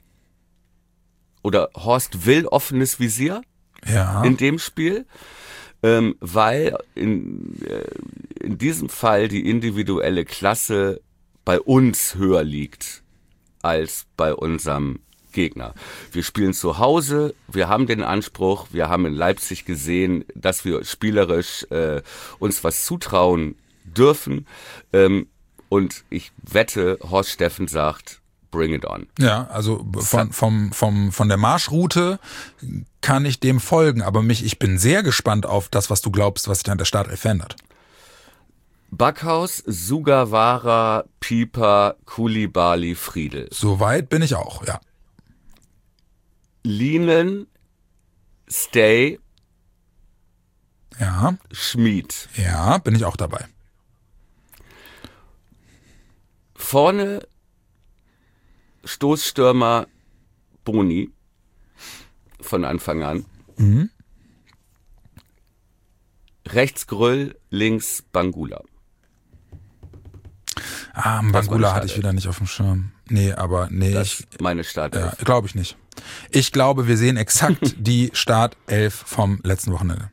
oder Horst will offenes Visier ja. in dem Spiel, ähm, weil in, äh, in diesem Fall die individuelle Klasse bei uns höher liegt als bei unserem Gegner. Wir spielen zu Hause, wir haben den Anspruch, wir haben in Leipzig gesehen, dass wir spielerisch äh, uns was zutrauen dürfen, ähm, und ich wette, Horst Steffen sagt, bring it on. Ja, also von, vom, vom, von der Marschroute kann ich dem folgen, aber mich, ich bin sehr gespannt auf das, was du glaubst, was sich an der Startelf verändert. Backhaus, Sugawara, Pieper, Koulibaly, Friedel. Soweit bin ich auch, ja. Lienen, Stay, ja. Schmid. Ja, bin ich auch dabei. Vorne Stoßstürmer Boni von Anfang an. Mhm. Rechts Gröll, links Bangula. Ah, Bangula hatte ich wieder nicht auf dem Schirm. Nee, aber nee. Das ich, ist meine Startelf. Ja, glaube ich nicht. Ich glaube, wir sehen exakt die Startelf vom letzten Wochenende.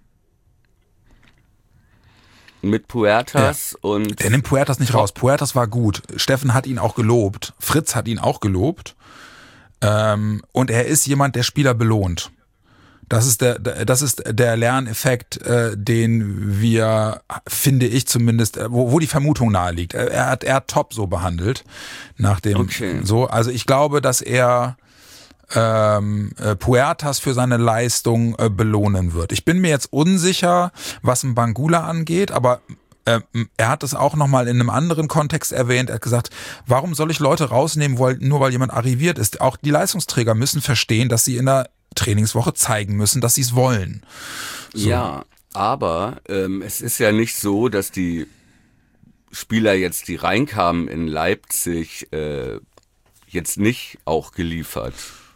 Mit Puertas ja. und... Der nimmt Puertas nicht raus. Puertas war gut. Steffen hat ihn auch gelobt. Fritz hat ihn auch gelobt. Ähm, und er ist jemand, der Spieler belohnt. Das ist der, das ist der Lerneffekt, äh, den wir, finde ich zumindest, wo, wo die Vermutung nahe liegt. Er, er hat, er hat Top so behandelt. Nach dem, okay. so. Also ich glaube, dass er ähm, äh, Puertas für seine Leistung äh, belohnen wird. Ich bin mir jetzt unsicher, was ein Bangula angeht, aber äh, er hat es auch nochmal in einem anderen Kontext erwähnt. Er hat gesagt, warum soll ich Leute rausnehmen, weil, nur weil jemand arriviert ist? Auch die Leistungsträger müssen verstehen, dass sie in der Trainingswoche zeigen müssen, dass sie es wollen. So. Ja, aber ähm, es ist ja nicht so, dass die Spieler jetzt, die reinkamen in Leipzig, äh, jetzt nicht auch geliefert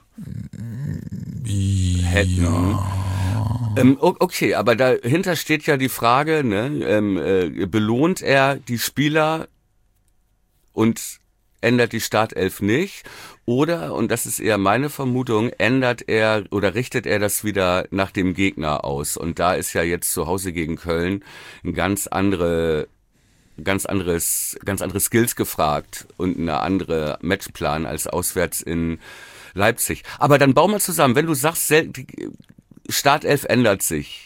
ja. hätten. Ähm, okay, aber dahinter steht ja die Frage, ne, ähm, äh, belohnt er die Spieler und ändert die Startelf nicht? Oder, und das ist eher meine Vermutung, ändert er oder richtet er das wieder nach dem Gegner aus? Und da ist ja jetzt zu Hause gegen Köln ein ganz andere, ganz anderes, ganz andere Skills gefragt und eine andere Matchplan als auswärts in Leipzig. Aber dann bau mal zusammen, wenn du sagst, die Startelf ändert sich,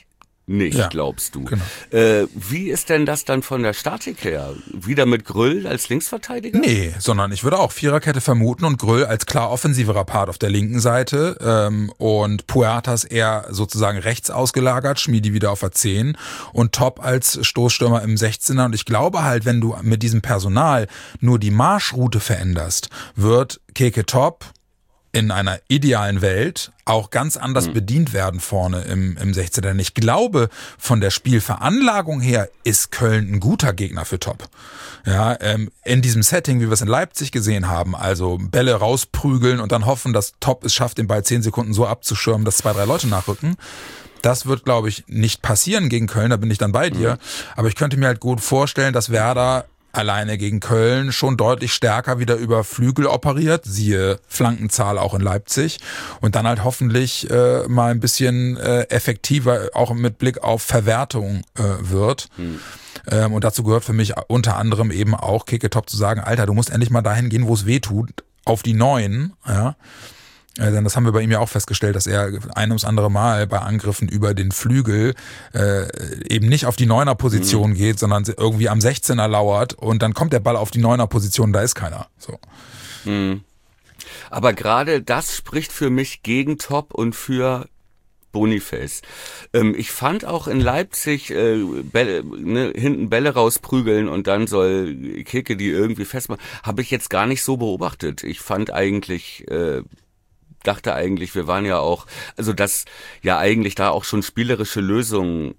nicht, ja, glaubst du. Genau. Äh, wie ist denn das dann von der Statik her? Wieder mit Grüll als Linksverteidiger? Nee, sondern ich würde auch Viererkette vermuten und Grüll als klar offensiverer Part auf der linken Seite ähm, und Puertas eher sozusagen rechts ausgelagert, Schmiedi wieder auf der zehn und Top als Stoßstürmer im sechzehner. Und ich glaube halt, wenn du mit diesem Personal nur die Marschroute veränderst, wird Keke Top in einer idealen Welt auch ganz anders mhm. bedient werden vorne im, im sechzehner. Denn ich glaube, von der Spielveranlagung her ist Köln ein guter Gegner für Top. Ja, ähm, in diesem Setting, wie wir es in Leipzig gesehen haben, also Bälle rausprügeln und dann hoffen, dass Top es schafft, den Ball zehn Sekunden so abzuschirmen, dass zwei, drei Leute nachrücken. Das wird, glaube ich, nicht passieren gegen Köln, da bin ich dann bei dir. Mhm. Aber ich könnte mir halt gut vorstellen, dass Werder alleine gegen Köln schon deutlich stärker wieder über Flügel operiert, siehe Flankenzahl auch in Leipzig und dann halt hoffentlich äh, mal ein bisschen äh, effektiver auch mit Blick auf Verwertung äh, wird. Hm. Ähm, und dazu gehört für mich unter anderem eben auch Keke Top zu sagen, Alter, du musst endlich mal dahin gehen, wo es weh tut, auf die Neuen, ja. Denn das haben wir bei ihm ja auch festgestellt, dass er ein ums andere Mal bei Angriffen über den Flügel äh, eben nicht auf die Neuner-Position mhm. geht, sondern irgendwie am sechzehner lauert und dann kommt der Ball auf die Neuner-Position, da ist keiner. So. Mhm. Aber gerade das spricht für mich gegen Top und für Boniface. Ähm, ich fand auch in Leipzig äh, Bälle, ne, hinten Bälle rausprügeln und dann soll Keke die irgendwie festmachen, habe ich jetzt gar nicht so beobachtet. Ich fand eigentlich... Äh, dachte eigentlich, wir waren ja auch, also dass ja eigentlich da auch schon spielerische Lösungen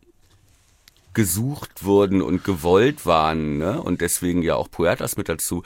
gesucht wurden und gewollt waren, ne? Und deswegen ja auch Puertas mit dazu.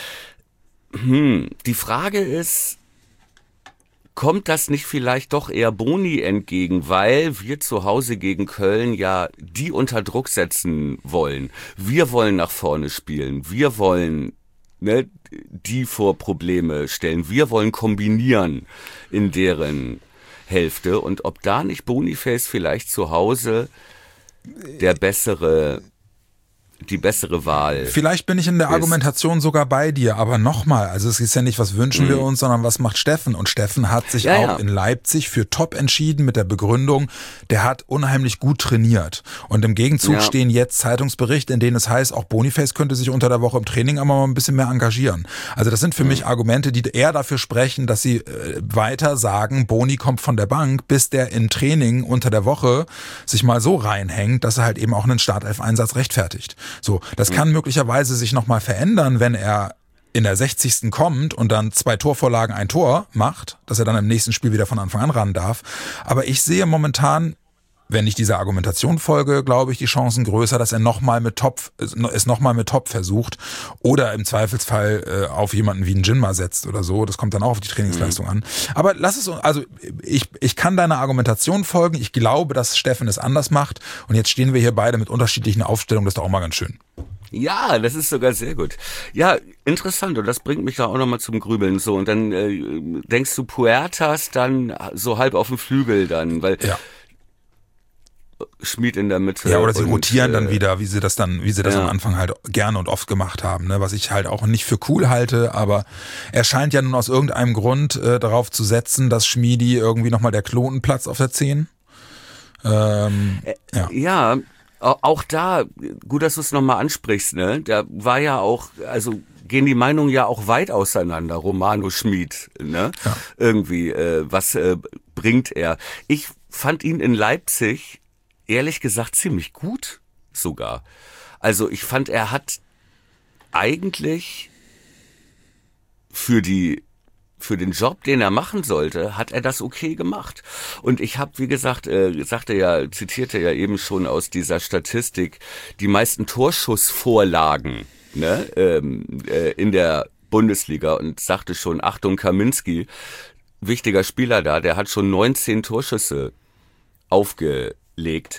Hm, die Frage ist, kommt das nicht vielleicht doch eher Boni entgegen, weil wir zu Hause gegen Köln ja die unter Druck setzen wollen. Wir wollen nach vorne spielen, wir wollen Ne, die vor Probleme stellen. Wir wollen kombinieren in deren Hälfte und ob da nicht Boniface vielleicht zu Hause der bessere die bessere Wahl. Vielleicht bin ich in der ist. Argumentation sogar bei dir, aber nochmal, also es ist ja nicht, was wünschen mhm. wir uns, sondern was macht Steffen? Und Steffen hat sich ja, auch ja. in Leipzig für Top entschieden mit der Begründung, der hat unheimlich gut trainiert. Und im Gegenzug ja. stehen jetzt Zeitungsberichte, in denen es heißt, auch Boniface könnte sich unter der Woche im Training aber mal ein bisschen mehr engagieren. Also das sind für mhm. mich Argumente, die eher dafür sprechen, dass sie äh, weiter sagen, Boni kommt von der Bank, bis der im Training unter der Woche sich mal so reinhängt, dass er halt eben auch einen Startelf-Einsatz rechtfertigt. So, das kann mhm. möglicherweise sich nochmal verändern, wenn er in der sechzigsten kommt und dann zwei Torvorlagen, ein Tor macht, dass er dann im nächsten Spiel wieder von Anfang an ran darf. Aber ich sehe momentan, wenn ich dieser Argumentation folge, glaube ich, die Chancen größer, dass er nochmal mit Top, es nochmal mit Top versucht oder im Zweifelsfall äh, auf jemanden wie einen Jinma setzt oder so. Das kommt dann auch auf die Trainingsleistung mhm. an. Aber lass es, also ich, ich kann deiner Argumentation folgen. Ich glaube, dass Steffen es anders macht. Und jetzt stehen wir hier beide mit unterschiedlichen Aufstellungen. Das ist doch auch mal ganz schön. Ja, das ist sogar sehr gut. Ja, interessant. Und das bringt mich da auch nochmal zum Grübeln. So, und dann äh, denkst du Puertas dann so halb auf dem Flügel dann, weil ja. Schmied in der Mitte. Ja, oder sie und, rotieren äh, dann wieder, wie sie das dann, wie sie das ja. am Anfang halt gerne und oft gemacht haben, ne? Was ich halt auch nicht für cool halte, aber er scheint ja nun aus irgendeinem Grund äh, darauf zu setzen, dass Schmiedi irgendwie nochmal der Knoten platzt auf der zehn. Ähm, äh, ja. ja, auch da, gut, dass du es nochmal ansprichst, ne? Da war ja auch, also gehen die Meinungen ja auch weit auseinander, Romano Schmied, ne? Ja. Irgendwie, äh, was äh, bringt er? Ich fand ihn in Leipzig ehrlich gesagt ziemlich gut sogar. Also ich fand, er hat eigentlich für die für den Job, den er machen sollte, hat er das okay gemacht. Und ich habe, wie gesagt, äh, sagte ja, zitierte ja eben schon aus dieser Statistik, die meisten Torschussvorlagen, ne, ähm, äh, in der Bundesliga und sagte schon, Achtung, Kaminski, wichtiger Spieler da, der hat schon neunzehn Torschüsse aufgelegt.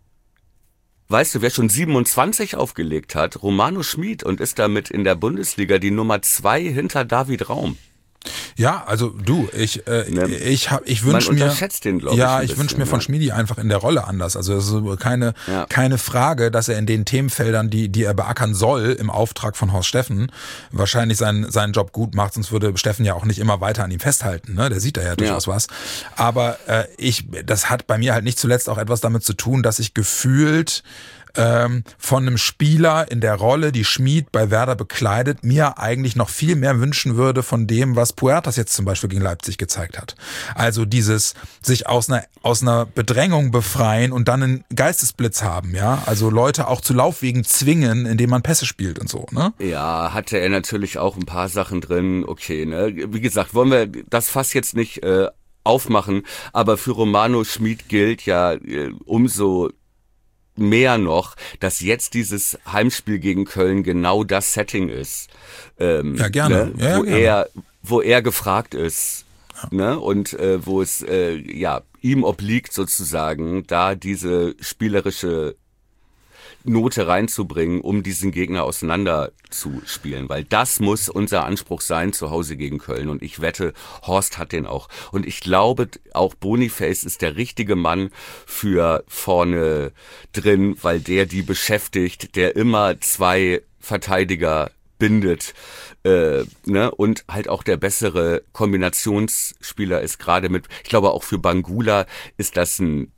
Weißt du, wer schon siebenundzwanzig aufgelegt hat? Romano Schmied und ist damit in der Bundesliga die Nummer zwei hinter David Raum. Ja, also du, ich äh, Ne? ich hab, ich wünsche mir, Man unterschätzt den, glaube ich, ja, ein ich wünsche bisschen, mir von ja. Schmiedi einfach in der Rolle anders. Also es ist keine Ja. keine Frage, dass er in den Themenfeldern, die die er beackern soll, im Auftrag von Horst Steffen, wahrscheinlich seinen seinen Job gut macht. Sonst würde Steffen ja auch nicht immer weiter an ihm festhalten. Ne, der sieht da ja durchaus was. Aber äh, ich, das hat bei mir halt nicht zuletzt auch etwas damit zu tun, dass ich gefühlt ähm, von einem Spieler in der Rolle, die Schmied bei Werder bekleidet, mir eigentlich noch viel mehr wünschen würde von dem, was Puertas jetzt zum Beispiel gegen Leipzig gezeigt hat. Also dieses sich aus einer aus einer Bedrängung befreien und dann einen Geistesblitz haben, ja. Also Leute auch zu Laufwegen zwingen, indem man Pässe spielt und so, ne? Ja, hatte er natürlich auch ein paar Sachen drin, okay, ne? Wie gesagt, wollen wir das Fass jetzt nicht äh, aufmachen, aber für Romano Schmid gilt ja äh, umso mehr noch, dass jetzt dieses Heimspiel gegen Köln genau das Setting ist, ähm, Ja, gerne. Ne? Ja, wo gerne. er, wo er gefragt ist, ne? Und äh, wo es äh, ja ihm obliegt sozusagen, da diese spielerische Note reinzubringen, um diesen Gegner auseinander zu spielen, weil das muss unser Anspruch sein zu Hause gegen Köln und ich wette, Horst hat den auch und ich glaube auch Boniface ist der richtige Mann für vorne drin, weil der die beschäftigt, der immer zwei Verteidiger bindet, äh, ne, und halt auch der bessere Kombinationsspieler ist, gerade mit, ich glaube auch für Bangula ist das ein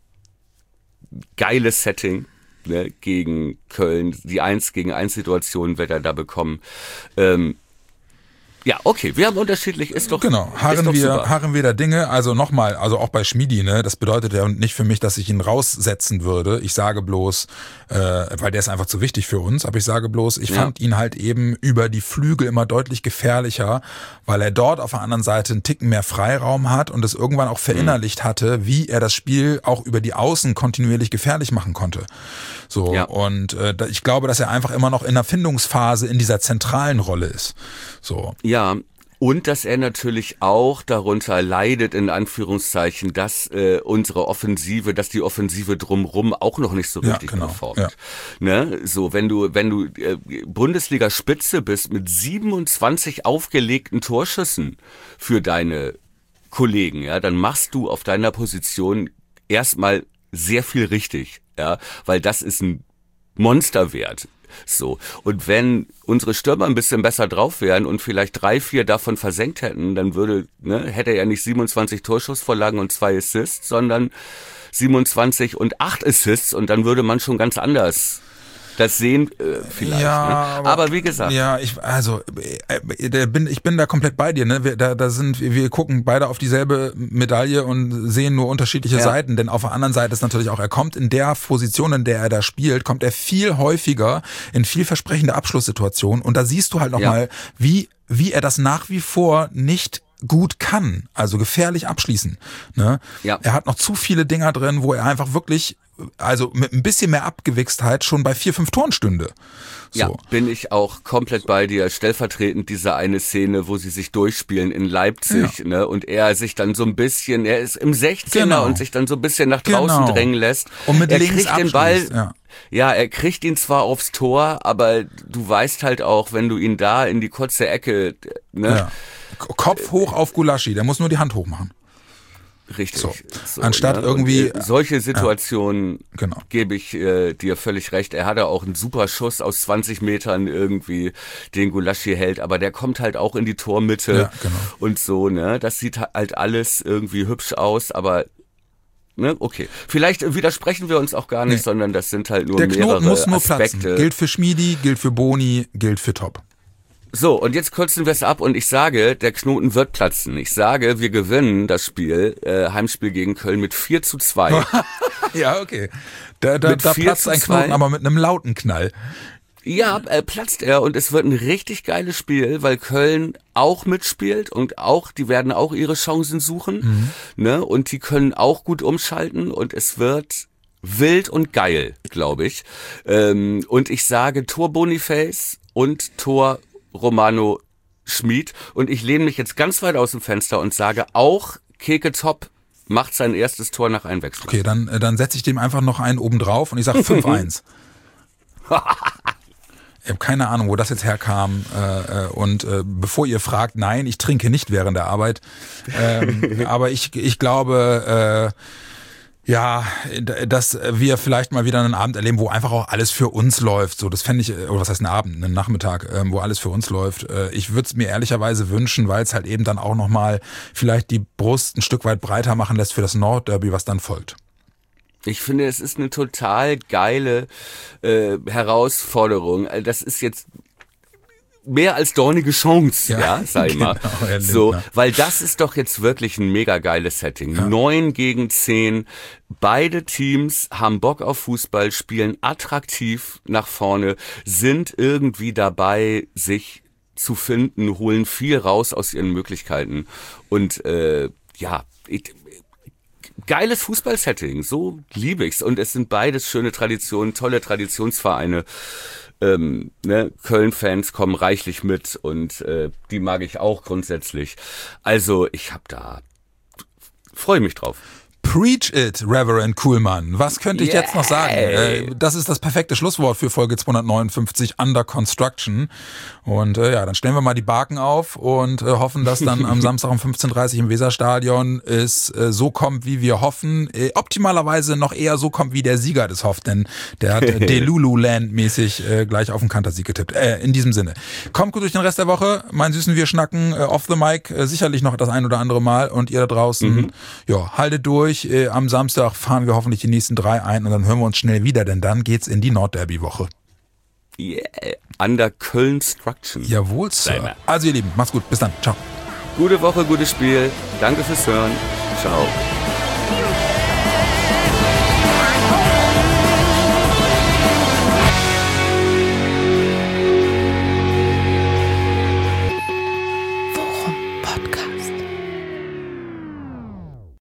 geiles Setting, ne, gegen Köln, die eins gegen eins Situation wird er da bekommen. Ähm, ja, okay, wir haben unterschiedlich, ist doch Genau, ist harren doch wir, super. harren wir da Dinge, also nochmal, also auch bei Schmiedi, ne, das bedeutet ja nicht für mich, dass ich ihn raussetzen würde. Ich sage bloß, äh, weil der ist einfach zu wichtig für uns, aber ich sage bloß, ich Ja. fand ihn halt eben über die Flügel immer deutlich gefährlicher, weil er dort auf der anderen Seite einen Ticken mehr Freiraum hat und es irgendwann auch verinnerlicht hatte, wie er das Spiel auch über die Außen kontinuierlich gefährlich machen konnte. So, Ja. und äh, da- ich glaube, dass er einfach immer noch in der Findungsphase in dieser zentralen Rolle ist. So. Ja, und dass er natürlich auch darunter leidet, in Anführungszeichen, dass äh, unsere Offensive, dass die Offensive drumrum auch noch nicht so Ja, richtig genau, performt. ja. Ne? So, wenn du, wenn du äh, Bundesliga-Spitze bist mit siebenundzwanzig aufgelegten Torschüssen für deine Kollegen, ja, dann machst du auf deiner Position erstmal sehr viel richtig, ja, weil das ist ein Monsterwert. So. Und wenn unsere Stürmer ein bisschen besser drauf wären und vielleicht drei, vier davon versenkt hätten, dann würde, ne, hätte er nicht siebenundzwanzig Torschussvorlagen und zwei Assists, sondern siebenundzwanzig und acht Assists und dann würde man schon ganz anders das sehen, äh, vielleicht. Ja, ne? aber, aber wie gesagt. Ja, ich, also, äh, der bin, ich bin da komplett bei dir, ne? Wir, da, da sind, wir gucken beide auf dieselbe Medaille und sehen nur unterschiedliche Ja. Seiten, denn auf der anderen Seite ist natürlich auch, er kommt in der Position, in der er da spielt, kommt er viel häufiger in vielversprechende Abschlusssituationen und da siehst du halt nochmal, Ja. wie, wie er das nach wie vor nicht gut kann, also gefährlich abschließen. Ne? Ja. Er hat noch zu viele Dinger drin, wo er einfach wirklich, also mit ein bisschen mehr Abgewichstheit schon bei vier, fünf Toren stünde. So. Ja, bin ich auch komplett bei dir. Stellvertretend diese eine Szene, wo sie sich durchspielen in Leipzig, Ja. ne, und er sich dann so ein bisschen, er ist im sechzehner Genau. und sich dann so ein bisschen nach draußen Genau. drängen lässt. Und mit er links kriegt den Ball, abschließt, ja. ja, er kriegt ihn zwar aufs Tor, aber du weißt halt auch, wenn du ihn da in die kurze Ecke, ne, Ja. Kopf hoch auf Gulaschi, der muss nur die Hand hoch machen. richtig. So. Anstatt Und, irgendwie- äh, solche Situationen, Genau. gebe ich äh, dir völlig recht. Er hatte auch einen super Schuss aus zwanzig Metern irgendwie, den Gulaschi hält, aber der kommt halt auch in die Tormitte Ja, genau. und so, ne? Das sieht halt alles irgendwie hübsch aus, aber ne, okay. Vielleicht widersprechen wir uns auch gar nicht, Nee. sondern das sind halt nur Der mehrere Knoten muss nur Aspekte. platzen. Gilt für Schmiedi, gilt für Boni, gilt für Top. So, und jetzt kürzen wir es ab und ich sage, der Knoten wird platzen. Ich sage, wir gewinnen das Spiel, äh, Heimspiel gegen Köln mit vier zu zwei. Ja, okay. Da, da, Mit da vier platzt zu ein zwei. Knoten, aber mit einem lauten Knall. Ja, äh, platzt er und es wird ein richtig geiles Spiel, weil Köln auch mitspielt und auch, die werden auch ihre Chancen suchen, ne, und die können auch gut umschalten und es wird wild und geil, glaube ich. Ähm, und ich sage Tor Boniface und Tor Romano Schmid und ich lehne mich jetzt ganz weit aus dem Fenster und sage auch Keke Top macht sein erstes Tor nach Einwechslung. Okay, dann, äh, dann setze ich dem einfach noch einen oben drauf und ich sage fünf eins. Ich habe keine Ahnung, wo das jetzt herkam. Äh, und äh, bevor ihr fragt, nein, ich trinke nicht während der Arbeit. Ähm, aber ich, ich glaube, äh, ja, dass wir vielleicht mal wieder einen Abend erleben, wo einfach auch alles für uns läuft. So, das fände ich, oder was heißt ein Abend, einen Nachmittag, äh, wo alles für uns läuft. Äh, ich würde es mir ehrlicherweise wünschen, weil es halt eben dann auch nochmal vielleicht die Brust ein Stück weit breiter machen lässt für das Nordderby, was dann folgt. Ich finde, es ist eine total geile äh, Herausforderung. Das ist jetzt mehr als dornige Chance, ja, ja sag ich mal. Genau, so, weil das ist doch jetzt wirklich ein mega geiles Setting. Ja. Neun gegen zehn. Beide Teams haben Bock auf Fußball, spielen attraktiv nach vorne, sind irgendwie dabei, sich zu finden, holen viel raus aus ihren Möglichkeiten. Und äh, ja, ich, geiles Fußballsetting, so liebe ich's. Und es sind beides schöne Traditionen, tolle Traditionsvereine. Ähm, ne? Köln-Fans kommen reichlich mit und äh, die mag ich auch grundsätzlich. Also ich hab da, freue mich drauf. Preach it, Reverend Kuhlmann. Was könnte ich yeah. jetzt noch sagen? Äh, das ist das perfekte Schlusswort für Folge zweihundertneunundfünfzig Under Construction. Und äh, ja, dann stellen wir mal die Barken auf und äh, hoffen, dass dann am Samstag um fünfzehn Uhr dreißig im Weserstadion es äh, so kommt, wie wir hoffen. Äh, optimalerweise noch eher so kommt, wie der Sieger das hofft, denn der hat äh, Delulu-Land-mäßig äh, gleich auf den Kantersieg getippt. Äh, in diesem Sinne. Kommt gut durch den Rest der Woche. Mein Süßen, wir schnacken äh, off the mic äh, sicherlich noch das ein oder andere Mal. Und ihr da draußen, mhm. ja, haltet durch. Äh, am Samstag fahren wir hoffentlich die nächsten drei ein und dann hören wir uns schnell wieder, denn dann geht's in die Nordderby-Woche. Yeah, Under Construction. Jawohl, Sir. Also ihr Lieben, macht's gut. Bis dann. Ciao. Gute Woche, gutes Spiel. Danke fürs Hören. Ciao.